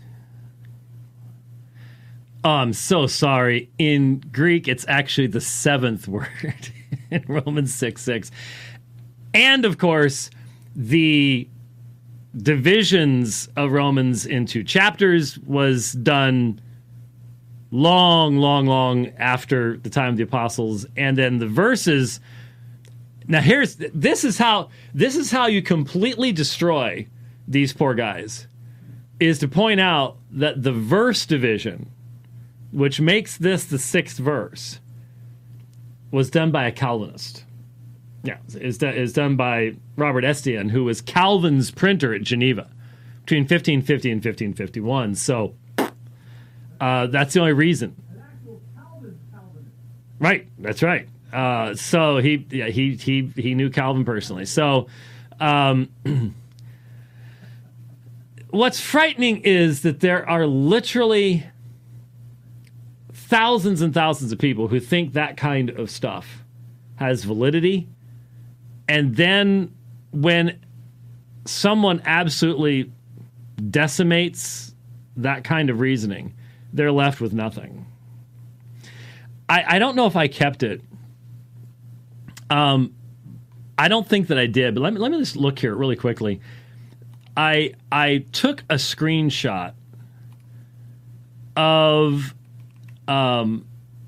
oh, I'm so sorry. In Greek, it's actually the seventh word in Romans six six. And of course, the divisions of Romans into chapters was done long, long, long after the time of the apostles, and then the verses. Now here's this is how this is how you completely destroy these poor guys, is to point out that the verse division, which makes this the sixth verse, was done by a Calvinist. Yeah, is is done by Robert Estienne, who was Calvin's printer at Geneva between fifteen fifty and fifteen fifty-one. So uh, that's the only reason. Right, that's right. Uh, so he yeah, he he he knew Calvin personally. So um, what's frightening is that there are literally thousands and thousands of people who think that kind of stuff has validity. And then when someone absolutely decimates that kind of reasoning, they're left with nothing. I, I don't know if I kept it. Um, I don't think that I did, but let me let me just look here really quickly. I I took a screenshot of um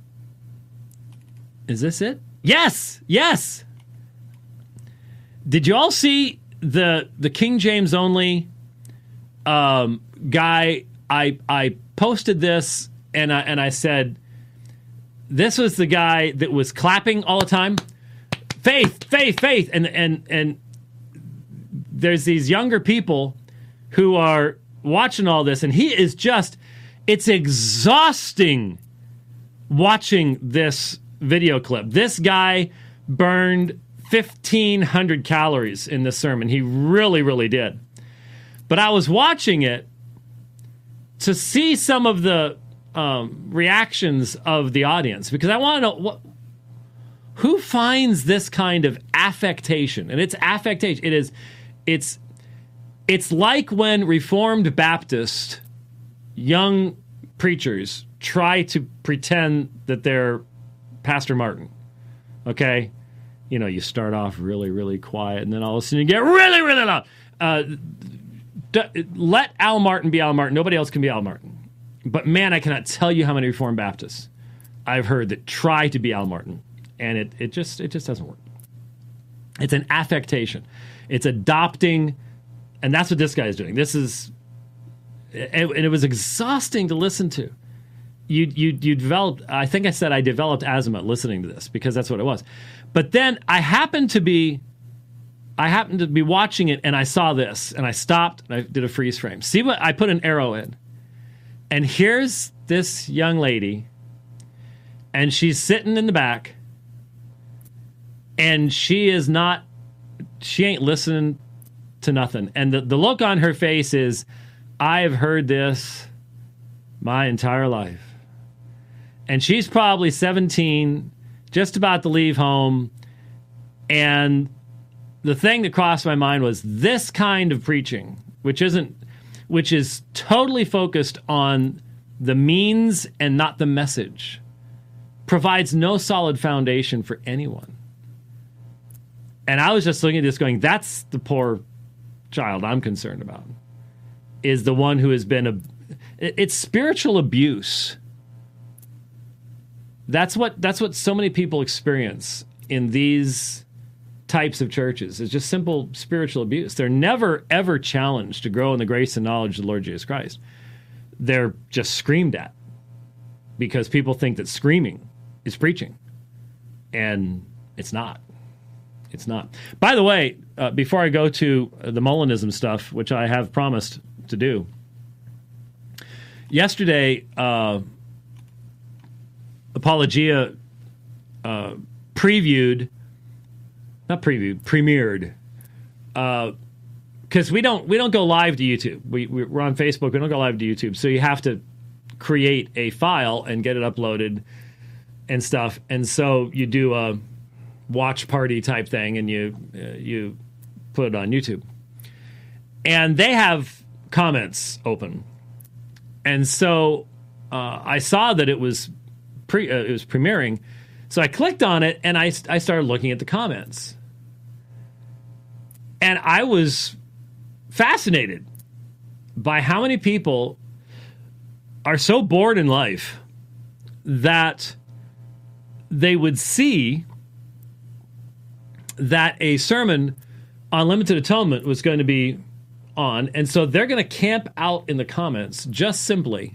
is this it? Yes, yes. Did you all see the the King James only um, guy? I I posted this and I and I said this was the guy that was clapping all the time. Faith, faith, faith, and and and there's these younger people who are watching all this, and he is just it's exhausting watching this video clip. This guy burned fifteen hundred calories in this sermon. He really, really did. But I was watching it to see some of the um, reactions of the audience, because I want to know what, who finds this kind of affectation. And it's affectation. It is, it's, it's like when Reformed Baptist young preachers try to pretend that they're Pastor Martin. Okay? You know, you start off really, really quiet, and then all of a sudden you get really, really loud. Uh, d- let Al Martin be Al Martin. Nobody else can be Al Martin. But man, I cannot tell you how many Reformed Baptists I've heard that try to be Al Martin, and it it just it just doesn't work. It's an affectation. It's adopting, and that's what this guy is doing. This is, and it was exhausting to listen to. You you you developed. I think I said I developed asthma listening to this, because that's what it was. But then I happened to be, I happened to be watching it, and I saw this, and I stopped, and I did a freeze frame. See what I put an arrow in, and here's this young lady, and she's sitting in the back, and she is not, she ain't listening to nothing, and the the look on her face is, I've heard this my entire life, and she's probably seventeen. Just about to leave home, and the thing that crossed my mind was this kind of preaching, which isn't, which is totally focused on the means and not the message, provides no solid foundation for anyone. And I was just looking at this going, that's the poor child I'm concerned about, is the one who has been, a, it's spiritual abuse. That's what that's what so many people experience in these types of churches. It's just simple spiritual abuse. They're never, ever challenged to grow in the grace and knowledge of the Lord Jesus Christ. They're just screamed at because people think that screaming is preaching. And it's not. It's not. By the way, uh, before I go to the Molinism stuff, which I have promised to do, yesterday, uh, Apologia uh, previewed, not previewed, premiered, because uh, we don't we don't go live to YouTube. We we're on Facebook. We don't go live to YouTube, so you have to create a file and get it uploaded and stuff. And so you do a watch party type thing, and you uh, you put it on YouTube. And they have comments open, and so uh, I saw that it was. Pre, uh, it was premiering, so I clicked on it and I, I started looking at the comments, and I was fascinated by how many people are so bored in life that they would see that a sermon on limited atonement was going to be on, and so they're going to camp out in the comments just simply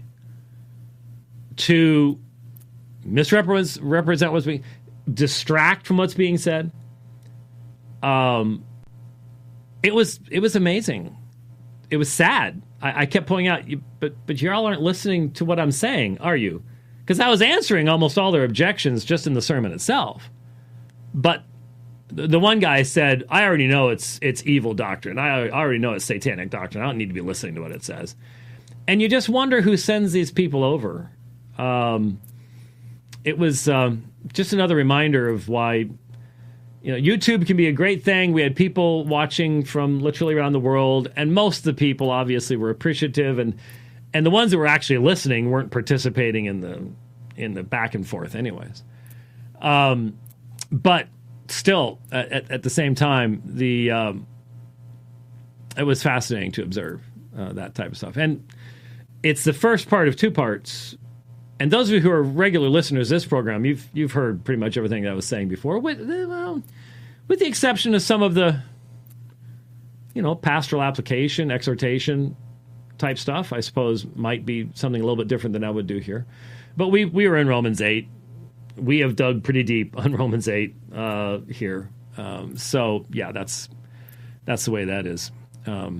to misrepresent represent what's being, distract from what's being said. Um, it was it was amazing. It was sad. I, I kept pointing out, you, but but you all aren't listening to what I'm saying, are you? Because I was answering almost all their objections just in the sermon itself. But the, the one guy said, "I already know it's it's evil doctrine. I, I already know it's satanic doctrine. I don't need to be listening to what it says." And you just wonder who sends these people over. Um, it was um, just another reminder of why, you know, YouTube can be a great thing. We had people watching from literally around the world, and most of the people obviously were appreciative, and and the ones that were actually listening weren't participating in the in the back and forth, anyways. Um, but still, at, at the same time, the um, it was fascinating to observe uh, that type of stuff, and it's the first part of two parts. And those of you who are regular listeners to this program, you've you've heard pretty much everything that I was saying before, with, well, with the exception of some of the, you know, pastoral application, exhortation type stuff, I suppose might be something a little bit different than I would do here. But we, we were in Romans eight. We have dug pretty deep on Romans eight uh, here. Um, so, yeah, that's that's the way that is. Um,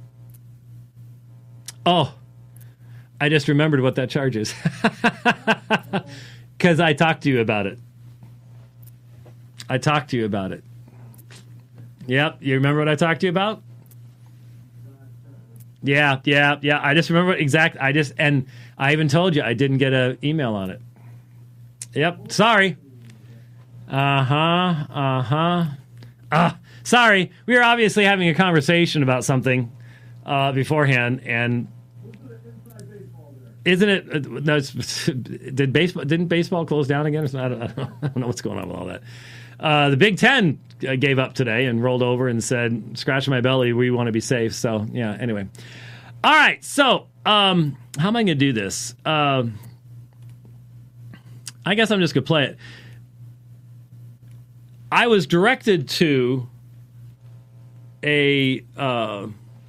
oh, I just remembered what that charge is because I talked to you about it. I talked to you about it. Yep, you remember what I talked to you about? Yeah, yeah, yeah. I just remember exact. I just and I even told you I didn't get an email on it. Yep, sorry. Uh huh. Uh huh. Ah, sorry. We were obviously having a conversation about something uh, beforehand, and. Isn't it? No, it's, did baseball? Didn't baseball close down again? Or something? I don't, I don't, I don't know what's going on with all that. Uh, the Big Ten gave up today and rolled over and said, "Scratch my belly. We want to be safe." So yeah. Anyway, all right. So um, how am I going to do this? Uh, I guess I'm just going to play it. I was directed to a. Uh,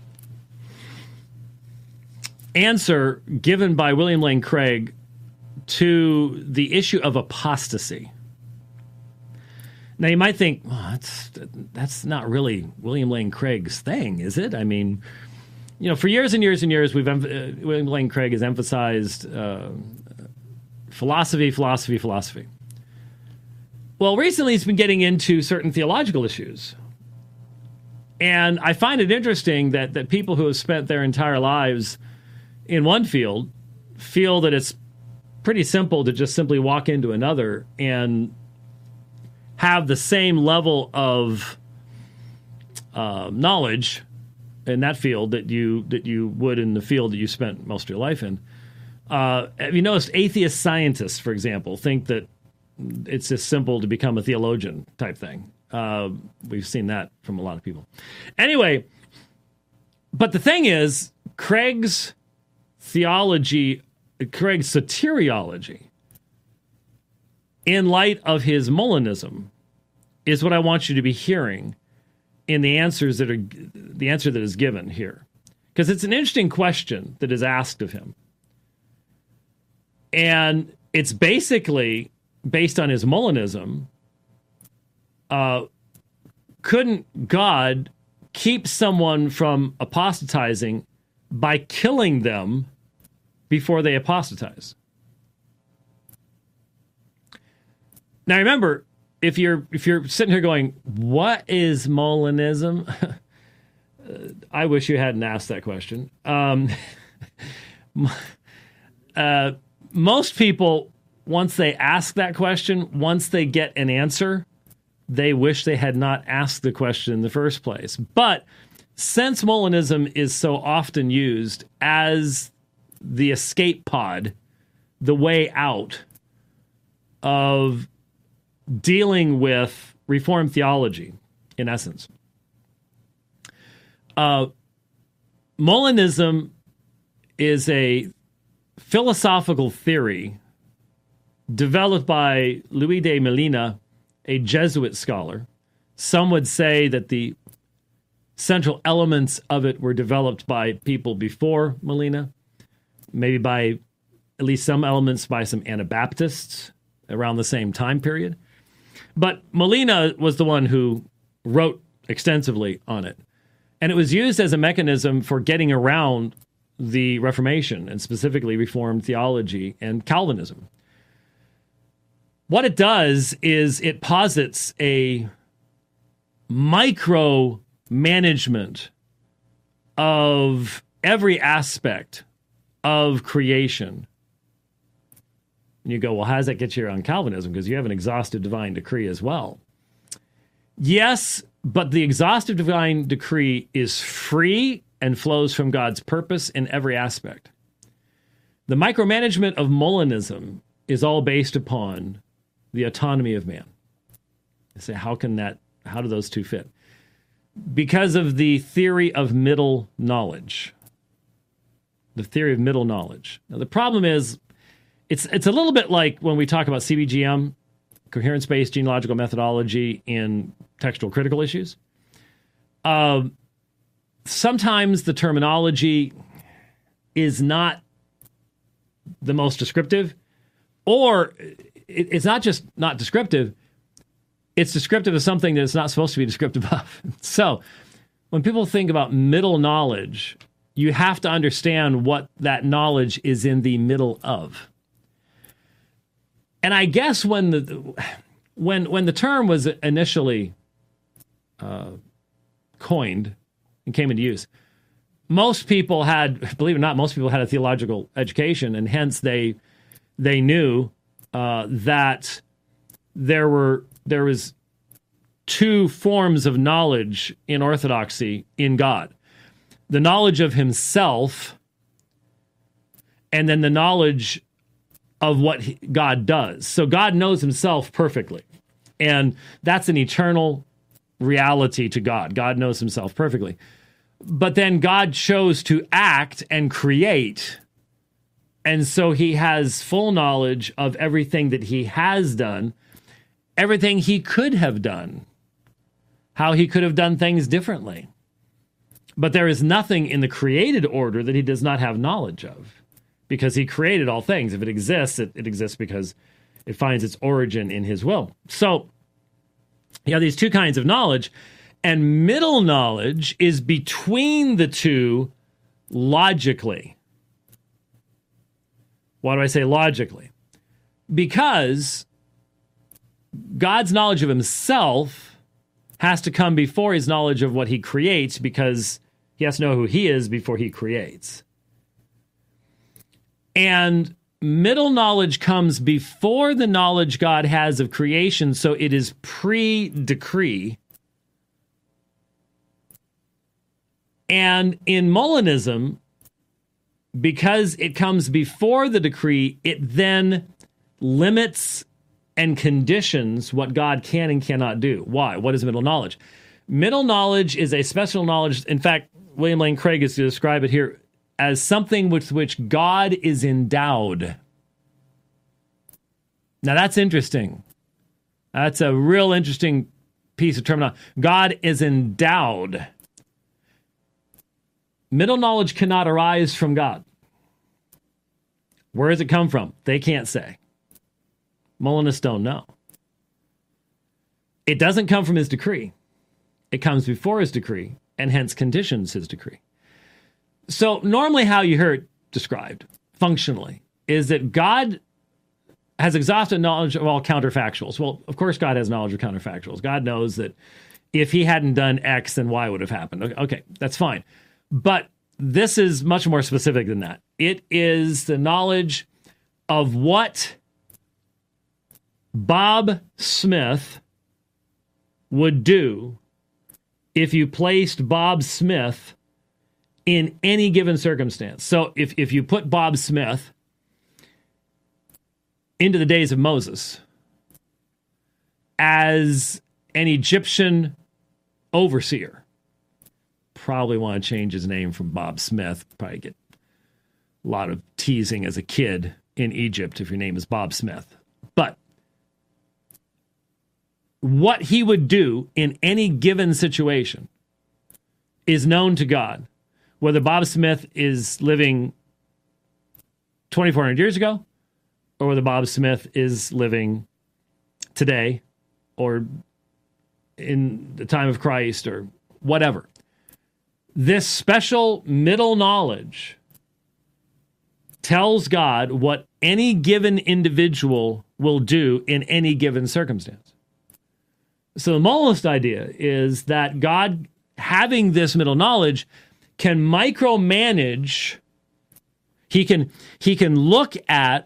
answer given by William Lane Craig to the issue of apostasy. Now, you might think, well, that's, that's not really William Lane Craig's thing, is it? I mean, you know, for years and years and years, we've uh, William Lane Craig has emphasized uh, philosophy, philosophy, philosophy. Well, recently he's been getting into certain theological issues. And I find it interesting that that people who have spent their entire lives in one field feel that it's pretty simple to just simply walk into another and have the same level of uh, knowledge in that field that you that you would in the field that you spent most of your life in. Uh, have you noticed atheist scientists, for example, think that it's just simple to become a theologian type thing? Uh, we've seen that from a lot of people. Anyway, but the thing is, Craig's theology, Craig's soteriology, in light of his Molinism, is what I want you to be hearing in the answers that are the answer that is given here, because it's an interesting question that is asked of him, and it's basically based on his Molinism. Uh, couldn't God keep someone from apostatizing by killing them before they apostatize? Now, remember, if you're if you're sitting here going, "What is Molinism?" I wish you hadn't asked that question. Um, uh, most people, once they ask that question, once they get an answer, they wish they had not asked the question in the first place. But since Molinism is so often used as the escape pod, the way out of dealing with Reformed theology, in essence, uh, Molinism is a philosophical theory developed by Louis de Molina, a Jesuit scholar. Some would say that the central elements of it were developed by people before Molina, maybe by at least some elements by some Anabaptists around the same time period. But Molina was the one who wrote extensively on it. And it was used as a mechanism for getting around the Reformation, and specifically Reformed theology and Calvinism. What it does is it posits a micro management of every aspect of creation. And you go, well, how does that get you around Calvinism? Because you have an exhaustive divine decree as well. Yes, but the exhaustive divine decree is free and flows from God's purpose in every aspect. The micromanagement of Molinism is all based upon the autonomy of man. You say, how can that, how do those two fit? Because of the theory of middle knowledge. The theory of middle knowledge. Now, the problem is, it's it's a little bit like when we talk about C B G M, coherence-based genealogical methodology in textual critical issues. Uh, sometimes the terminology is not the most descriptive, or it, it's not just not descriptive, it's descriptive of something that it's not supposed to be descriptive of. So when people think about middle knowledge, you have to understand what that knowledge is in the middle of. And I guess when the when when the term was initially uh, coined and came into use, most people had, believe it or not, most people had a theological education, and hence they they knew uh, that there were there was two forms of knowledge in orthodoxy in God: the knowledge of Himself, and then the knowledge of what he, God does. So God knows Himself perfectly, and that's an eternal reality to God. God knows Himself perfectly. But then God chose to act and create, and so He has full knowledge of everything that He has done, everything He could have done, how He could have done things differently. But there is nothing in the created order that He does not have knowledge of, because He created all things. If it exists, it, it exists because it finds its origin in His will. So you have these two kinds of knowledge, and middle knowledge is between the two logically. Why do I say logically? Because God's knowledge of Himself has to come before His knowledge of what He creates, because He has to know who He is before He creates. And middle knowledge comes before the knowledge God has of creation, so it is pre-decree. And in Molinism, because it comes before the decree, it then limits and conditions what God can and cannot do. Why? What is middle knowledge? Middle knowledge is a special knowledge. In fact, William Lane Craig is to describe it here as something with which God is endowed. Now that's interesting. That's a real interesting piece of terminology. God is endowed. Middle knowledge cannot arise from God. Where does it come from? They can't say. Molinists don't know. It doesn't come from His decree. It comes before His decree, and hence conditions His decree. So normally how you hear it described, functionally, is that God has exhaustive knowledge of all counterfactuals. Well, of course God has knowledge of counterfactuals. God knows that if He hadn't done X, then Y would have happened. Okay, that's fine. But this is much more specific than that. It is the knowledge of what Bob Smith would do if you placed Bob Smith in any given circumstance. So if, if you put Bob Smith into the days of Moses as an Egyptian overseer, probably want to change his name from Bob Smith. Probably get a lot of teasing as a kid in Egypt if your name is Bob Smith. But what he would do in any given situation is known to God. Whether Bob Smith is living twenty-four hundred years ago, or whether Bob Smith is living today, or in the time of Christ, or whatever. This special middle knowledge tells God what any given individual will do in any given circumstance. So the Molinist idea is that God, having this middle knowledge, can micromanage. He can, he can look at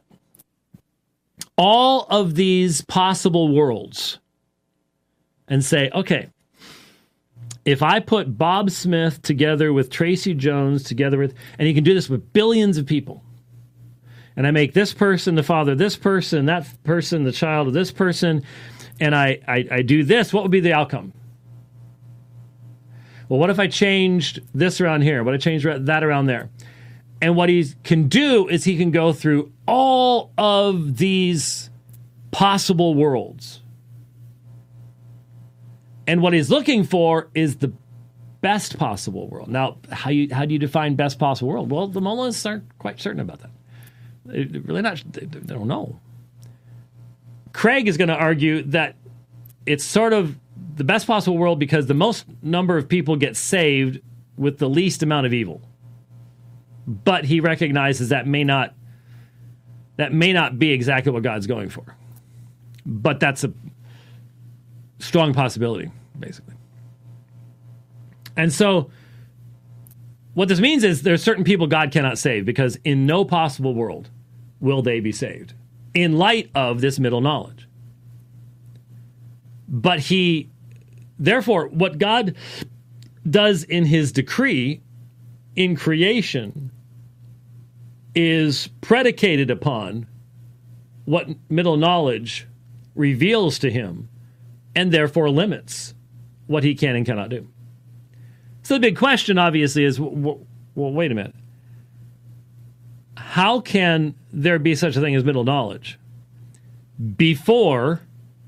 all of these possible worlds and say, okay, if I put Bob Smith together with Tracy Jones together with, and he can do this with billions of people, and I make this person the father of this person, that person the child of this person, and I, I, I do this, what would be the outcome? Well, what if I changed this around here? What if I changed that around there? And what he can do is he can go through all of these possible worlds. And what he's looking for is the best possible world. Now, how you how do you define best possible world? Well, the Molinists aren't quite certain about that. They're really not. They don't know. Craig is going to argue that it's sort of the best possible world because the most number of people get saved with the least amount of evil. But he recognizes that may not that may not be exactly what God's going for. But that's a strong possibility, basically. And so what this means is there are certain people God cannot save because in no possible world will they be saved in light of this middle knowledge. But he, therefore, what God does in his decree in creation is predicated upon what middle knowledge reveals to him and therefore limits what he can and cannot do. So the big question, obviously, is, well, wait a minute. How can there be such a thing as middle knowledge before,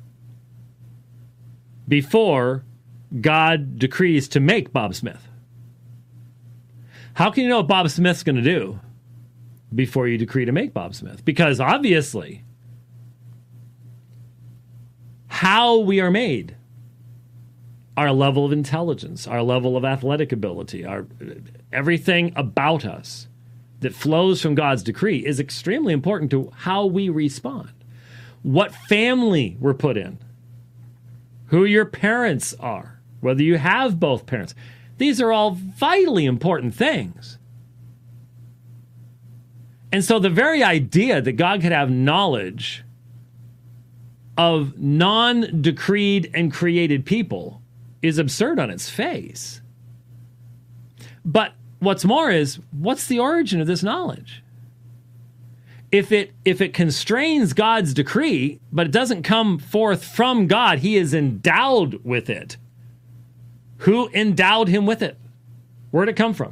before God decrees to make Bob Smith? How can you know what Bob Smith's going to do before you decree to make Bob Smith? Because obviously, how we are made, our level of intelligence, our level of athletic ability, our everything about us that flows from God's decree is extremely important to how we respond. What family we're put in, who your parents are, whether you have both parents. These are all vitally important things. And so the very idea that God could have knowledge of non-decreed and created people is absurd on its face. But what's more is, what's the origin of this knowledge? If it if it constrains God's decree, but it doesn't come forth from God, he is endowed with it. Who endowed him with it? Where'd it come from?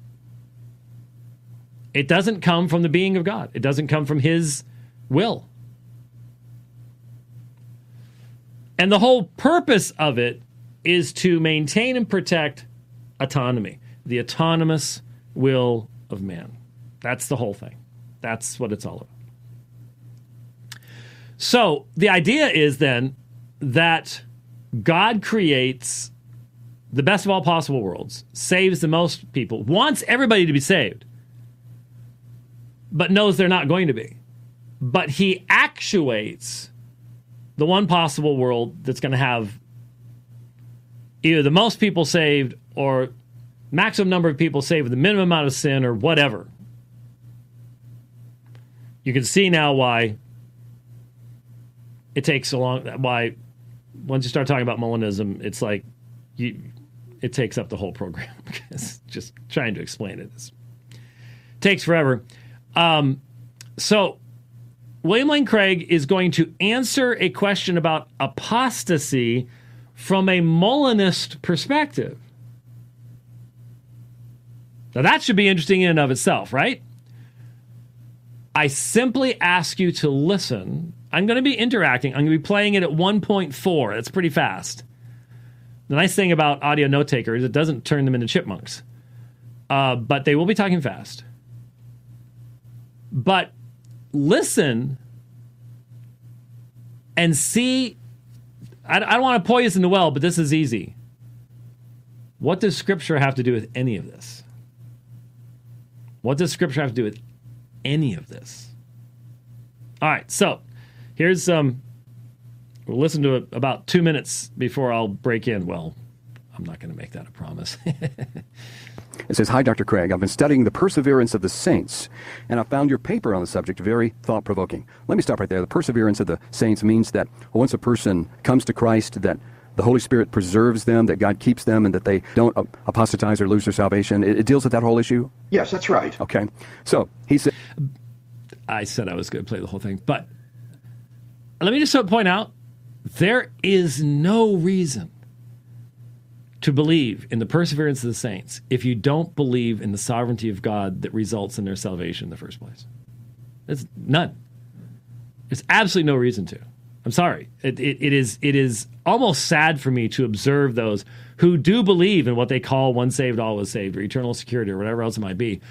It doesn't come from the being of God. It doesn't come from his will. And the whole purpose of it is to maintain and protect autonomy, the autonomous will of man. That's the whole thing. That's what it's all about. So the idea is then that God creates the best of all possible worlds, saves the most people, wants everybody to be saved, but knows they're not going to be. But he actuates the one possible world that's going to have either the most people saved or maximum number of people saved with the minimum amount of sin or whatever. You can see now why it takes a long, why once you start talking about Molinism, it's like you, it takes up the whole program because just trying to explain it is, takes forever. Um, so William Lane Craig is going to answer a question about apostasy from a Molinist perspective. Now that should be interesting in and of itself, right? I simply ask you to listen. I'm going to be interacting. I'm going to be playing it at one point four. That's pretty fast. The nice thing about audio note takers, it doesn't turn them into chipmunks. Uh, but they will be talking fast. But listen and see. I, I don't want to poison the well, but this is easy. What does Scripture have to do with any of this? What does Scripture have to do with any of this? All right, so here's um. We'll listen to it about two minutes before I'll break in. Well, I'm not going to make that a promise. It says, "Hi, Doctor Craig. I've been studying the perseverance of the saints, and I found your paper on the subject very thought-provoking." Let me stop right there. The perseverance of the saints means that once a person comes to Christ, that the Holy Spirit preserves them, that God keeps them, and that they don't apostatize or lose their salvation. It, it deals with that whole issue? Yes, that's right. Okay. So, he said... I said I was going to play the whole thing, but let me just point out, there is no reason to believe in the perseverance of the saints if you don't believe in the sovereignty of God that results in their salvation in the first place. There's none. There's absolutely no reason to. I'm sorry. It, it, it is it is almost sad for me to observe those who do believe in what they call once saved, always saved, or eternal security, or whatever else it might be.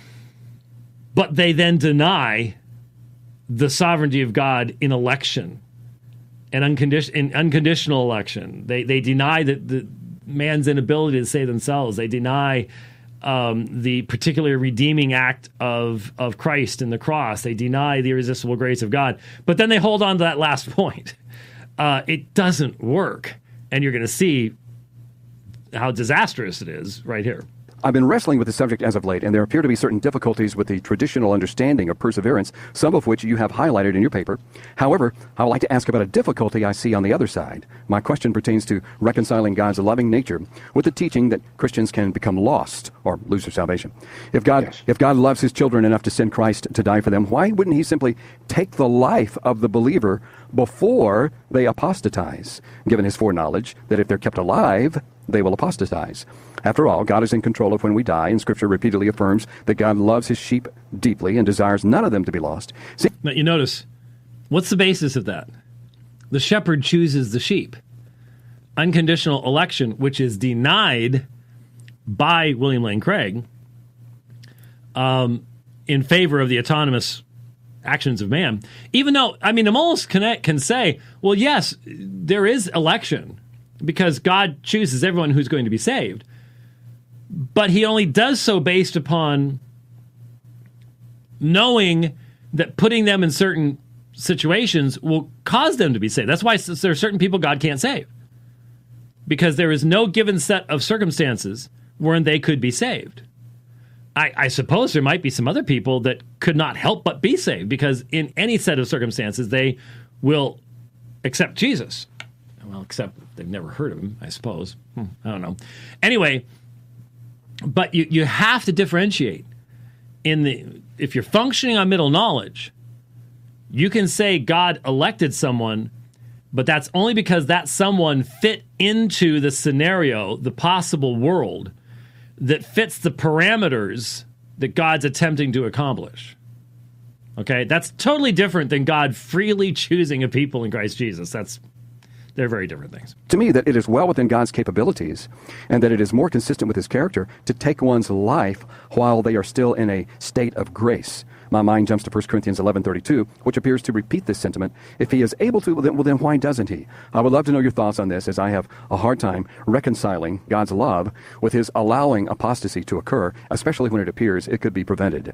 But they then deny the sovereignty of God in election and uncondi- in unconditional election. They they deny that the man's inability to save themselves. They deny um, the particular redeeming act of of Christ in the cross. They deny the irresistible grace of God. But then they hold on to that last point. Uh, it doesn't work, and you're going to see how disastrous it is right here. I've been wrestling with the subject as of late, and there appear to be certain difficulties with the traditional understanding of perseverance, some of which you have highlighted in your paper. However, I would like to ask about a difficulty I see on the other side. My question pertains to reconciling God's loving nature with the teaching that Christians can become lost or lose their salvation. If God, yes. if God loves his children enough to send Christ to die for them, why wouldn't he simply take the life of the believer before they apostatize, given his foreknowledge that if they're kept alive, they will apostatize? After all, God is in control of when we die, and Scripture repeatedly affirms that God loves his sheep deeply and desires none of them to be lost. See, now, you notice, what's the basis of that? The shepherd chooses the sheep. Unconditional election, which is denied by William Lane Craig um, in favor of the autonomous actions of man. Even though, I mean, the Mullis can, can say, well, yes, there is election because God chooses everyone who's going to be saved. But he only does so based upon knowing that putting them in certain situations will cause them to be saved. That's why there are certain people God can't save. Because there is no given set of circumstances wherein they could be saved. I, I suppose there might be some other people that could not help but be saved, because in any set of circumstances, they will accept Jesus. Well, except they've never heard of him, I suppose. Hmm, I don't know. Anyway, but you, you have to differentiate. In the if you're functioning on middle knowledge, you can say God elected someone, but that's only because that someone fit into the scenario, the possible world, that fits the parameters that God's attempting to accomplish. Okay? That's totally different than God freely choosing a people in Christ Jesus. That's They're very different things. To me, that it is well within God's capabilities and that it is more consistent with his character to take one's life while they are still in a state of grace. My mind jumps to First Corinthians eleven thirty-two, which appears to repeat this sentiment. If he is able to, well then why doesn't he? I would love to know your thoughts on this, as I have a hard time reconciling God's love with his allowing apostasy to occur, especially when it appears it could be prevented.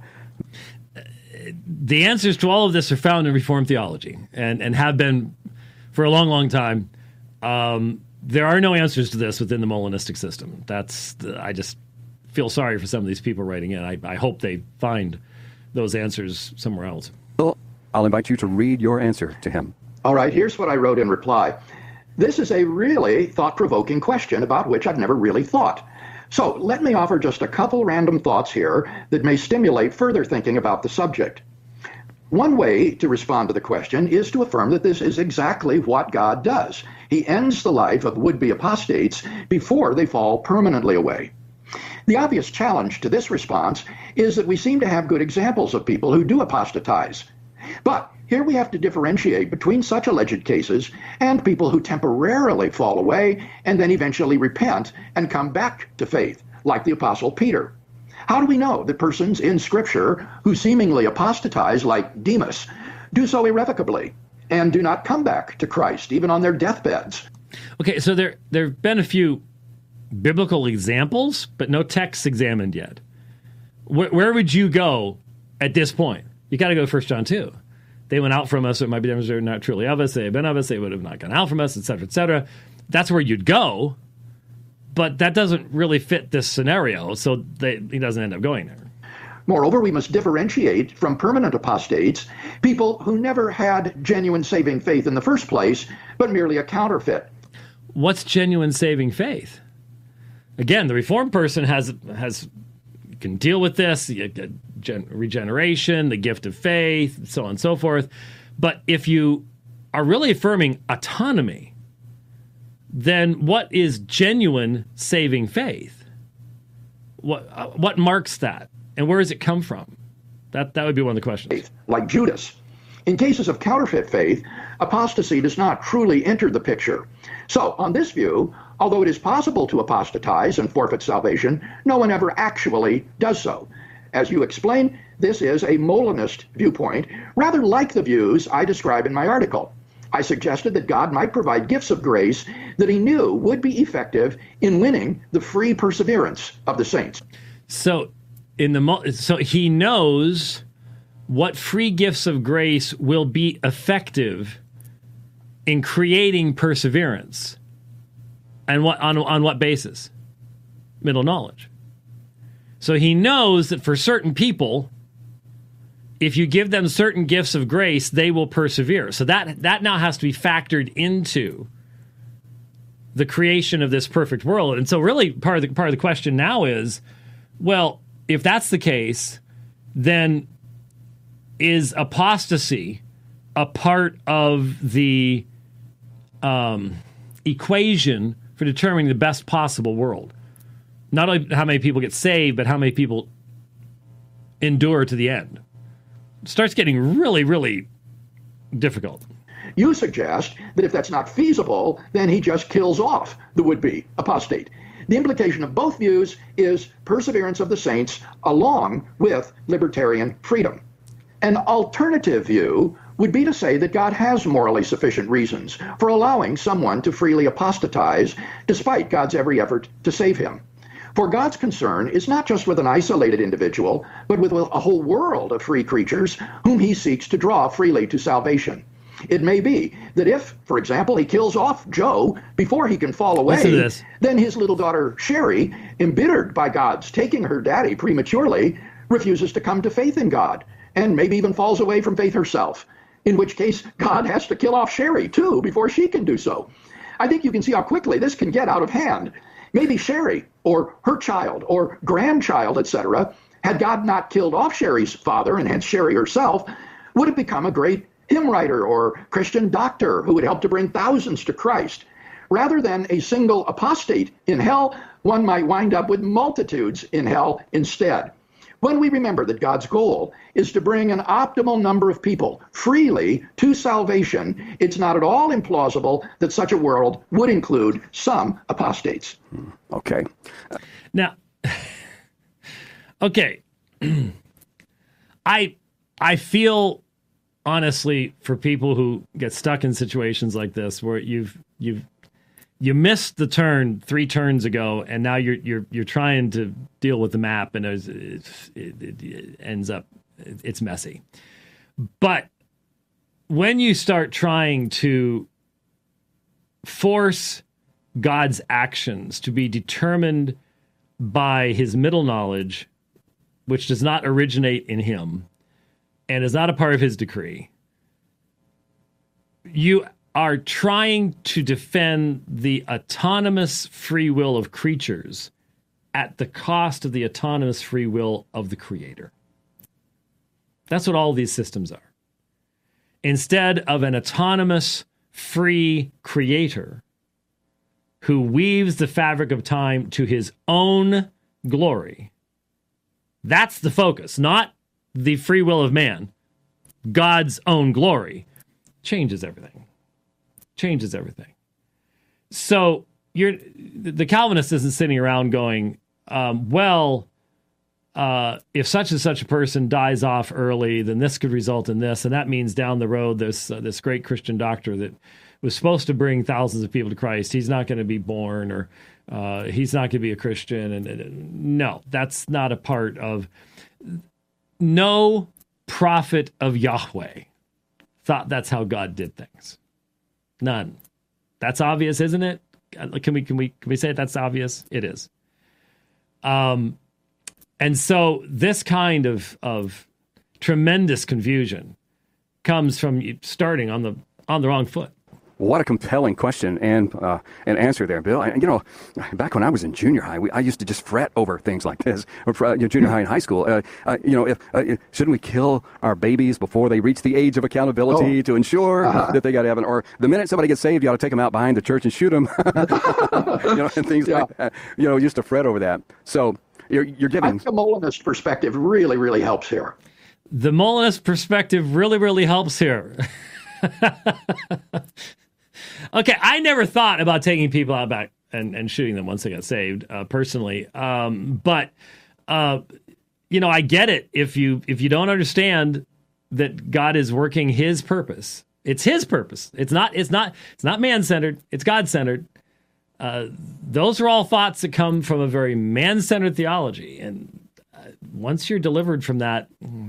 The answers to all of this are found in Reformed theology and, and have been for a long, long time. Um, there are no answers to this within the Molinistic system. That's the, I just feel sorry for some of these people writing in. I, I hope they find those answers somewhere else. Well, I'll invite you to read your answer to him. All right, here's what I wrote in reply. This is a really thought-provoking question about which I've never really thought. So let me offer just a couple random thoughts here that may stimulate further thinking about the subject. One way to respond to the question is to affirm that this is exactly what God does. He ends the life of would-be apostates before they fall permanently away. The obvious challenge to this response is that we seem to have good examples of people who do apostatize. But here we have to differentiate between such alleged cases and people who temporarily fall away and then eventually repent and come back to faith, like the Apostle Peter. How do we know that persons in Scripture who seemingly apostatize, like Demas, do so irrevocably and do not come back to Christ, even on their deathbeds? Okay, so there there have been a few biblical examples, but no texts examined yet. Where, where would you go at this point? You got to go to First John two. They went out from us, so it might be demonstrated not truly of us. They have been of us, they would have not gone out from us, et cetera, et cetera. That's where you'd go, but that doesn't really fit this scenario, so they, he doesn't end up going there. Moreover, we must differentiate from permanent apostates people who never had genuine saving faith in the first place, but merely a counterfeit. What's genuine saving faith? Again, the Reformed person has has can deal with this, regeneration, the gift of faith, so on and so forth. But if you are really affirming autonomy, then what is genuine saving faith? What uh, what marks that? And where does it come from? That that would be one of the questions. Like Judas. In cases of counterfeit faith, apostasy does not truly enter the picture. So, on this view, although it is possible to apostatize and forfeit salvation, no one ever actually does so. As you explain, this is a Molinist viewpoint, rather like the views I describe in my article. I suggested that God might provide gifts of grace that he knew would be effective in winning the free perseverance of the saints. So, in the so he knows what free gifts of grace will be effective in creating perseverance. And what on on what basis? Middle knowledge. So he knows that for certain people, if you give them certain gifts of grace, they will persevere. So that that now has to be factored into the creation of this perfect world. And so really part of the part of the question now is, well, if that's the case, then is apostasy a part of the um, equation for determining the best possible world? Not only how many people get saved, but how many people endure to the end. It starts getting really, really difficult. You suggest that if that's not feasible, then he just kills off the would-be apostate. The implication of both views is perseverance of the saints along with libertarian freedom. An alternative view would be to say that God has morally sufficient reasons for allowing someone to freely apostatize despite God's every effort to save him. For God's concern is not just with an isolated individual, but with a whole world of free creatures whom he seeks to draw freely to salvation. It may be that if, for example, he kills off Joe before he can fall away, then his little daughter Sherry, embittered by God's taking her daddy prematurely, refuses to come to faith in God, and maybe even falls away from faith herself, in which case God has to kill off Sherry, too, before she can do so. I think you can see how quickly this can get out of hand. Maybe Sherry, or her child, or grandchild, et cetera, had God not killed off Sherry's father, and hence Sherry herself, would have become a great hymn writer or Christian doctor who would help to bring thousands to Christ. Rather than a single apostate in hell, one might wind up with multitudes in hell instead. When we remember that God's goal is to bring an optimal number of people freely to salvation, it's not at all implausible that such a world would include some apostates. Okay. Now, okay. I I feel honestly for people who get stuck in situations like this where you've you've you missed the turn three turns ago, and now you're you're you're trying to deal with the map, and it, it, it, it ends up it's messy. But when you start trying to force God's actions to be determined by his middle knowledge, which does not originate in him and is not a part of his decree, you are trying to defend the autonomous free will of creatures at the cost of the autonomous free will of the Creator. That's what all of these systems are. Instead of an autonomous, free Creator who weaves the fabric of time to his own glory. That's the focus, not the free will of man. God's own glory changes everything. Changes everything. So you're the Calvinist isn't sitting around going, um, well, uh, if such and such a person dies off early, then this could result in this, and that means down the road this uh, this great Christian doctor that was supposed to bring thousands of people to Christ, he's not going to be born, or uh, he's not going to be a Christian. And, and no, that's not a part of. No prophet of Yahweh thought that's how God did things. None. That's obvious, isn't it? Can we can we can we say that's obvious? It is. Um, and so this kind of of tremendous confusion comes from starting on the on the wrong foot. What a compelling question and uh, and answer there, Bill. I, you know, back when I was in junior high, we, I used to just fret over things like this. Or, uh, you know, junior high and high school. Uh, uh, you know, if, uh, shouldn't we kill our babies before they reach the age of accountability oh. to ensure uh-huh. that they got heaven? Or the minute somebody gets saved, you ought to take them out behind the church and shoot them. you know, and things yeah. like that. You know, used to fret over that. So you're you're giving. I think the Molinist perspective really, really helps here. The Molinist perspective really, really helps here. Okay, I never thought about taking people out back and, and shooting them once they got saved, uh, personally. Um, but uh, you know, I get it. If you if you don't understand that God is working His purpose, it's His purpose. It's not it's not it's not man centered. It's God centered. Uh, those are all thoughts that come from a very man centered theology, and uh, once you're delivered from that.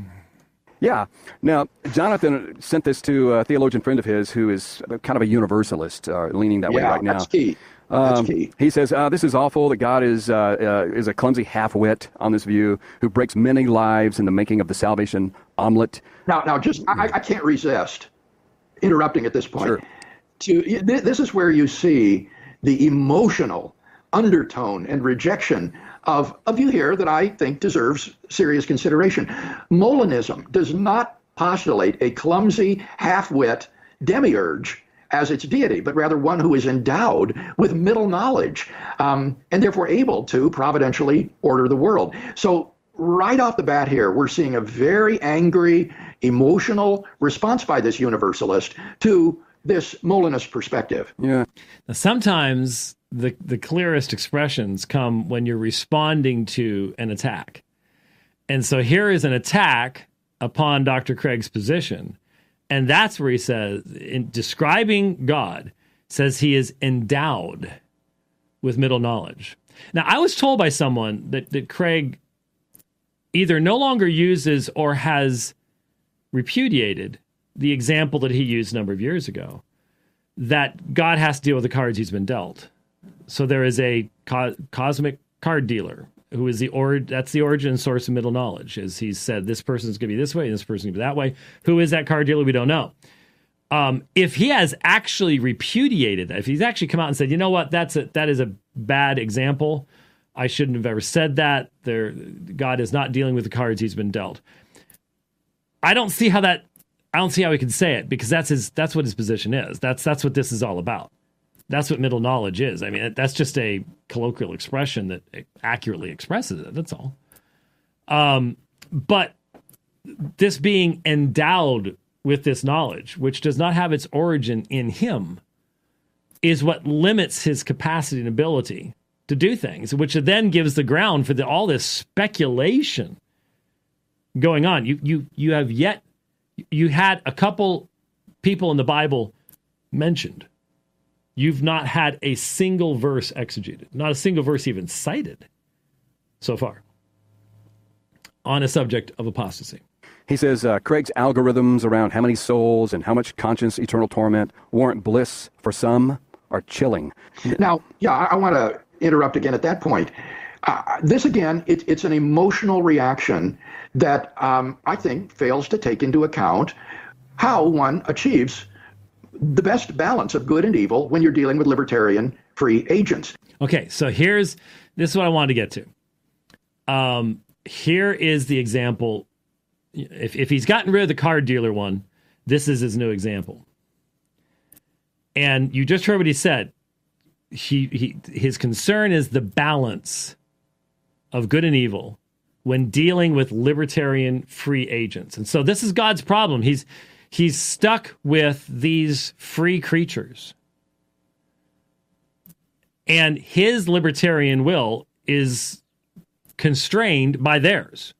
Yeah. Now, Jonathan sent this to a theologian friend of his who is kind of a universalist, uh, leaning that yeah, way right now. That's key. That's um, key. He says, uh, this is awful, that God is uh, uh, is a clumsy half-wit on this view who breaks many lives in the making of the salvation omelet. Now, now, just I, I can't resist interrupting at this point. Sure. To, this is where you see the emotional undertone and rejection of a view here that I think deserves serious consideration. Molinism does not postulate a clumsy, half-wit demiurge as its deity, but rather one who is endowed with middle knowledge um, and therefore able to providentially order the world. So right off the bat here, we're seeing a very angry, emotional response by this universalist to this Molinist perspective. Yeah. Now, sometimes the the clearest expressions come when you're responding to an attack. And so here is an attack upon Doctor Craig's position. And that's where he says, in describing God, says he is endowed with middle knowledge. Now, I was told by someone that, that Craig either no longer uses or has repudiated the example that he used a number of years ago, that God has to deal with the cards he's been dealt. So there is a co- cosmic card dealer who is the or that's the origin and source of middle knowledge. As he said, this person's going to be this way, and this person's going to be that way. Who is that card dealer? We don't know. Um, if he has actually repudiated that, if he's actually come out and said, you know what, that's a, that is a bad example. I shouldn't have ever said that. There, God is not dealing with the cards he's been dealt. I don't see how that. I don't see how he can say it, because that's his. That's what his position is. That's that's what this is all about. That's what middle knowledge is. I mean, that's just a colloquial expression that accurately expresses it. That's all. Um, but this being endowed with this knowledge, which does not have its origin in him, is what limits his capacity and ability to do things, which then gives the ground for the, all this speculation going on. You you you have yet you had a couple people in the Bible mentioned. You've not had a single verse exegeted, not a single verse even cited so far on a subject of apostasy. He says uh, Craig's algorithms around how many souls and how much conscious eternal torment warrant bliss for some are chilling. Now, yeah, I, I want to interrupt again at that point. Uh, this, again, it, it's an emotional reaction that um, I think fails to take into account how one achieves the best balance of good and evil when you're dealing with libertarian free agents. Okay, so here's, this is what I wanted to get to. Um, here is the example. If, if he's gotten rid of the card dealer one, this is his new example. And you just heard what he said. He, he his concern is the balance of good and evil when dealing with libertarian free agents. And so this is God's problem. He's he's stuck with these free creatures. And his libertarian will is constrained by theirs.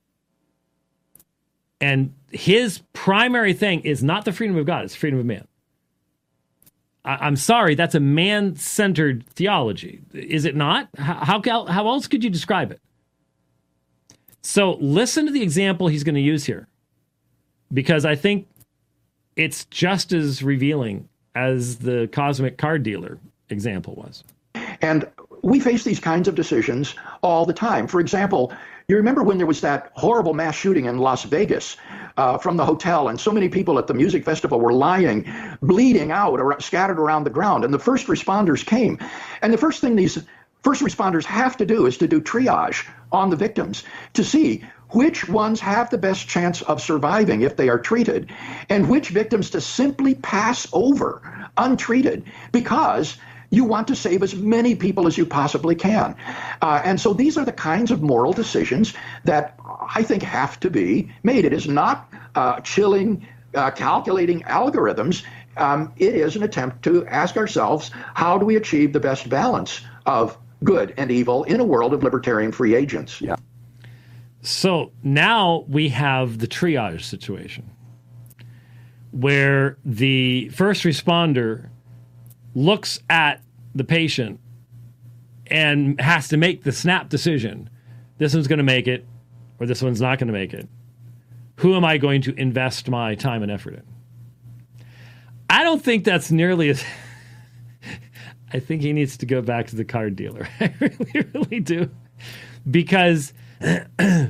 And his primary thing is not the freedom of God, it's freedom of man. I, I'm sorry, that's a man-centered theology. Is it not? How, how, how else could you describe it? So listen to the example he's going to use here, because I think it's just as revealing as the cosmic card dealer example was. And we face these kinds of decisions all the time. For example, you remember when there was that horrible mass shooting in Las Vegas uh, from the hotel, and so many people at the music festival were lying, bleeding out, or scattered around the ground, and the first responders came. And the first thing these first responders have to do is to do triage on the victims to see which ones have the best chance of surviving if they are treated, and which victims to simply pass over untreated, because you want to save as many people as you possibly can. Uh, and so these are the kinds of moral decisions that I think have to be made. It is not uh, chilling, uh, calculating algorithms. Um, it is an attempt to ask ourselves, how do we achieve the best balance of good and evil in a world of libertarian free agents? Yeah. So now we have the triage situation, where the first responder looks at the patient and has to make the snap decision. This one's going to make it, or this one's not going to make it. Who am I going to invest my time and effort in? I don't think that's nearly as... I think he needs to go back to the card dealer. I really, really do. Because, I,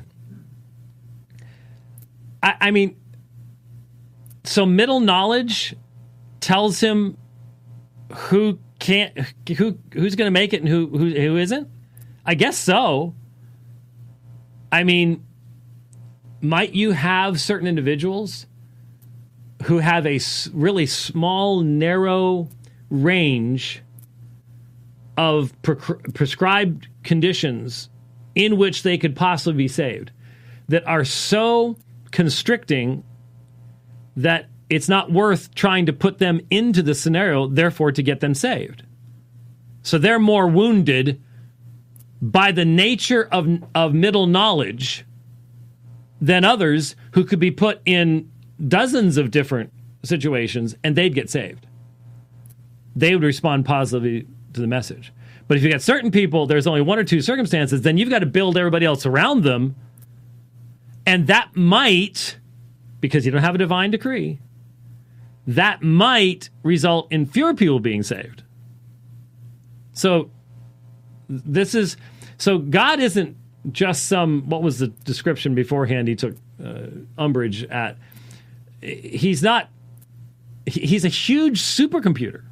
I mean, so middle knowledge tells him who can't, who who's going to make it and who, who who isn't? I guess so. I mean, might you have certain individuals who have a really small, narrow range of pre- prescribed conditions in which they could possibly be saved that are so constricting that it's not worth trying to put them into the scenario, therefore to get them saved. So they're more wounded by the nature of, of middle knowledge than others who could be put in dozens of different situations and they'd get saved. They would respond positively to the message. But if you got certain people, there's only one or two circumstances, then you've got to build everybody else around them. And that might, because you don't have a divine decree, that might result in fewer people being saved. So this is, so God isn't just some, what was the description beforehand he took uh, umbrage at? He's not, he's a huge supercomputer.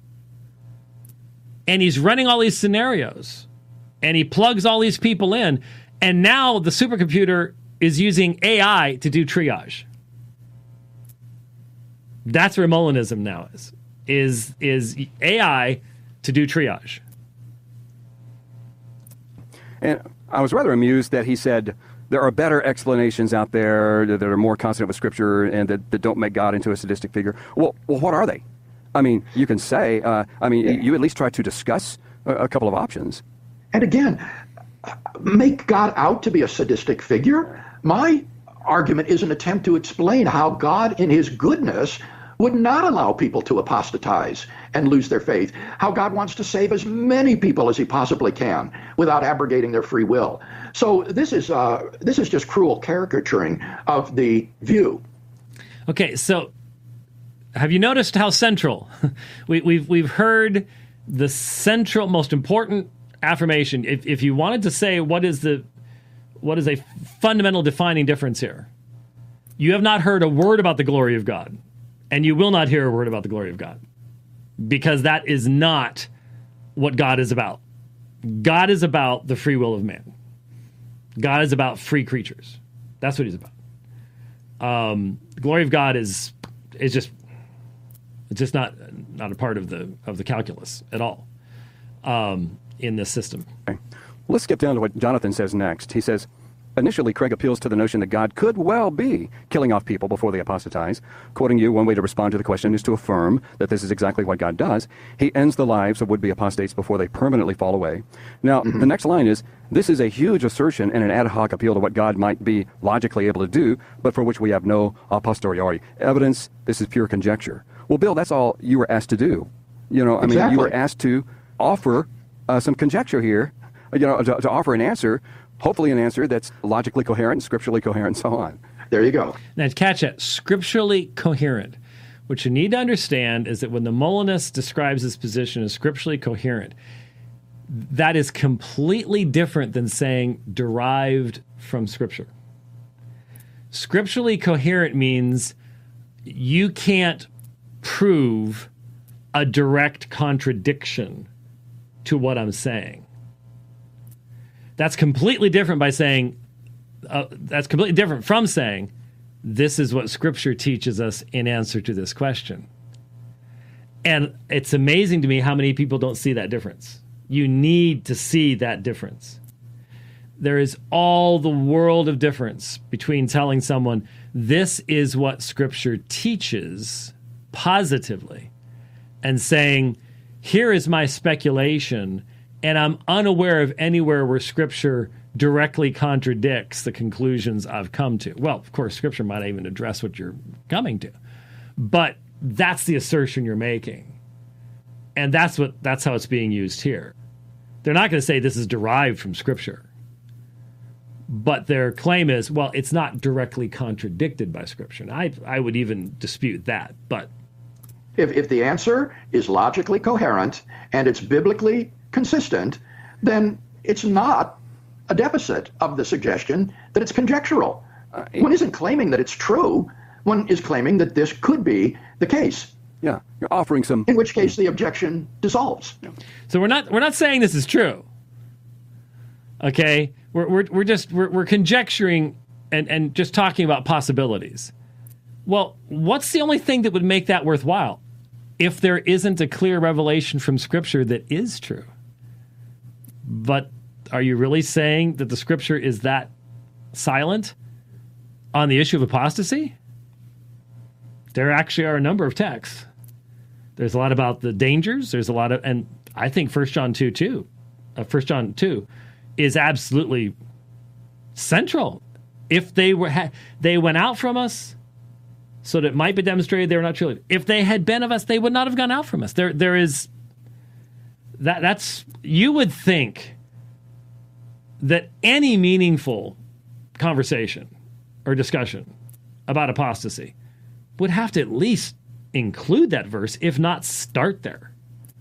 And he's running all these scenarios. And he plugs all these people in. And now the supercomputer is using A I to do triage. That's where Molinism now is. Is is A I to do triage. And I was rather amused that he said there are better explanations out there that are more consonant with Scripture and that, that don't make God into a sadistic figure. Well, well, what are they? I mean, you can say, uh, I mean, yeah. you at least try to discuss a, a couple of options. And again, make God out to be a sadistic figure? My argument is an attempt to explain how God, in his goodness, would not allow people to apostatize and lose their faith. How God wants to save as many people as he possibly can without abrogating their free will. So this is uh, this is just cruel caricaturing of the view. Okay, so have you noticed how central we, we've we've heard the central, most important affirmation? If if you wanted to say what is the what is a fundamental defining difference here, you have not heard a word about the glory of God, and you will not hear a word about the glory of God, because that is not what God is about. God is about the free will of man. God is about free creatures. That's what he's about. Um, the glory of God is is just it's just not not a part of the of the calculus at all um, in this system. Okay. Let's skip down to what Jonathan says next. He says, initially, Craig appeals to the notion that God could well be killing off people before they apostatize. Quoting you, one way to respond to the question is to affirm that this is exactly what God does. He ends the lives of would-be apostates before they permanently fall away. Now, mm-hmm. the next line is, this is a huge assertion and an ad hoc appeal to what God might be logically able to do, but for which we have no a posteriori evidence. This is pure conjecture. Well, Bill, that's all you were asked to do. You know, I exactly. mean, you were asked to offer uh, some conjecture here, you know, to, to offer an answer, hopefully an answer that's logically coherent, scripturally coherent, and so on. There you go. Now, catch that, scripturally coherent. What you need to understand is that when the Molinist describes his position as scripturally coherent, that is completely different than saying derived from Scripture. Scripturally coherent means you can't prove a direct contradiction to what I'm saying. That's completely different by saying, uh, that's completely different from saying, this is what Scripture teaches us in answer to this question. And it's amazing to me how many people don't see that difference. You need to see that difference. There is all the world of difference between telling someone, this is what Scripture teaches positively, and saying, here is my speculation, and I'm unaware of anywhere where Scripture directly contradicts the conclusions I've come to. Well, of course, Scripture might even address what you're coming to, but that's the assertion you're making, and that's what that's how it's being used here. They're not going to say this is derived from Scripture, but their claim is, well, it's not directly contradicted by Scripture. And I I would even dispute that, but If, if the answer is logically coherent and it's biblically consistent, then it's not a deficit of the suggestion that it's conjectural. Uh, one isn't claiming that it's true. One is claiming that this could be the case. Yeah, you're offering some. In which case the objection dissolves. So we're not we're not saying this is true. Okay, we're we're we're just we're, we're conjecturing and and just talking about possibilities. Well, what's the only thing that would make that worthwhile? If there isn't a clear revelation from Scripture that is true. But are you really saying that the Scripture is that silent on the issue of apostasy? There actually are a number of texts. There's a lot about the dangers. There's a lot of, and I think First John two too, uh, First John two is absolutely central. If they were, ha- they went out from us, so that it might be demonstrated they were not truly. If they had been of us, they would not have gone out from us. There, there is that. That's you would think that any meaningful conversation or discussion about apostasy would have to at least include that verse, if not start there.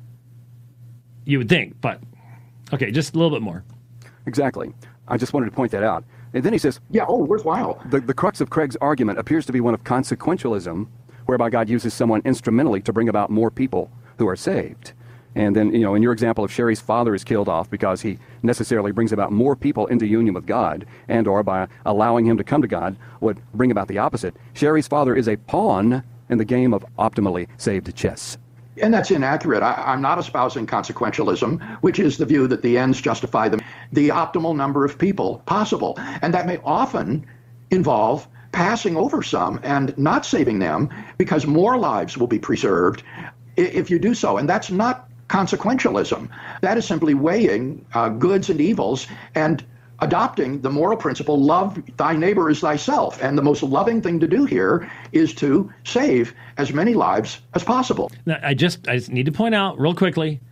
You would think, but okay, just a little bit more. Exactly. I just wanted to point that out. And then he says, yeah, oh, worthwhile. The, the crux of Craig's argument appears to be one of consequentialism, whereby God uses someone instrumentally to bring about more people who are saved. And then, you know, in your example, if Sherry's father is killed off because he necessarily brings about more people into union with God, and or by allowing him to come to God, would bring about the opposite. Sherry's father is a pawn in the game of optimally saved chess. And that's inaccurate. I, I'm not espousing consequentialism, which is the view that the ends justify the, the optimal number of people possible. And that may often involve passing over some and not saving them because more lives will be preserved if you do so. And that's not consequentialism. That is simply weighing uh, goods and evils and adopting the moral principle, love thy neighbor as thyself. And the most loving thing to do here is to save as many lives as possible. Now, I just I just need to point out real quickly,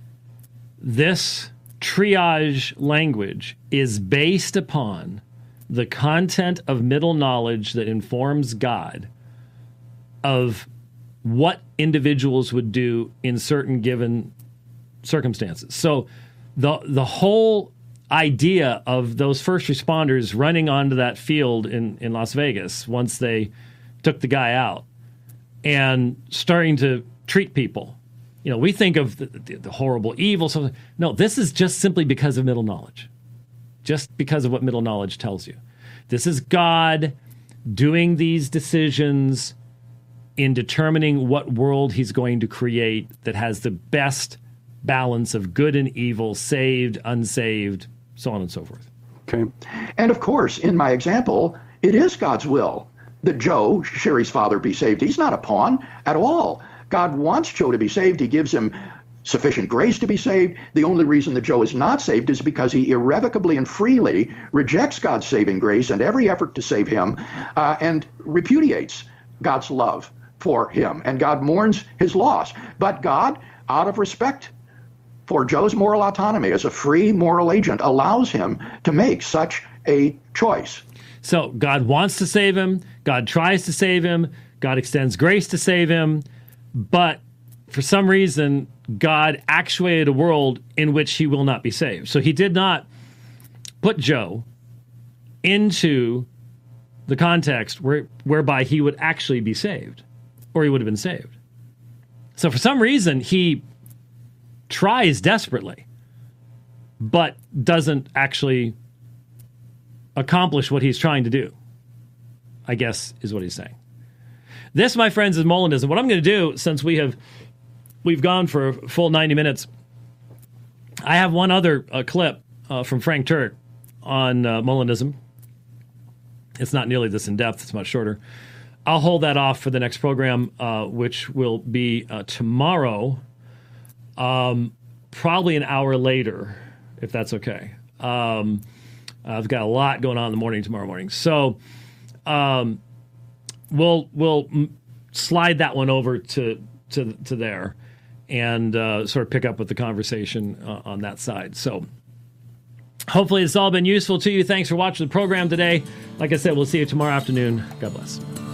this triage language is based upon the content of middle knowledge that informs God of what individuals would do in certain given circumstances. So the the whole idea of those first responders running onto that field in, in Las Vegas once they took the guy out and starting to treat people. You know, we think of the, the, the horrible evil. Something. No, this is just simply because of middle knowledge. Just because of what middle knowledge tells you. This is God doing these decisions in determining what world he's going to create that has the best balance of good and evil, saved, unsaved, so on and so forth. Okay. And of course, in my example, it is God's will that Joe, Sherry's father, be saved. He's not a pawn at all. God wants Joe to be saved. He gives him sufficient grace to be saved. The only reason that Joe is not saved is because he irrevocably and freely rejects God's saving grace and every effort to save him, uh, and repudiates God's love for him. And God mourns his loss. But God, out of respect for Joe's moral autonomy as a free moral agent, allows him to make such a choice. So God wants to save him. God tries to save him. God extends grace to save him. But for some reason, God actuated a world in which he will not be saved. So he did not put Joe into the context where, whereby he would actually be saved, or he would have been saved. So for some reason, he tries desperately, but doesn't actually accomplish what he's trying to do, I guess is what he's saying. This, my friends, is Molinism. What I'm going to do, since we have we've gone for a full ninety minutes, I have one other uh, clip uh, from Frank Turek on uh, Molinism. It's not nearly this in depth. It's much shorter. I'll hold that off for the next program, uh, which will be uh, tomorrow, um, probably an hour later, if that's okay. Um, I've got a lot going on in the morning tomorrow morning. So um, we'll we'll slide that one over to to to there and uh, sort of pick up with the conversation uh, on that side. So hopefully it's all been useful to you. Thanks for watching the program today. Like I said, we'll see you tomorrow afternoon. God bless.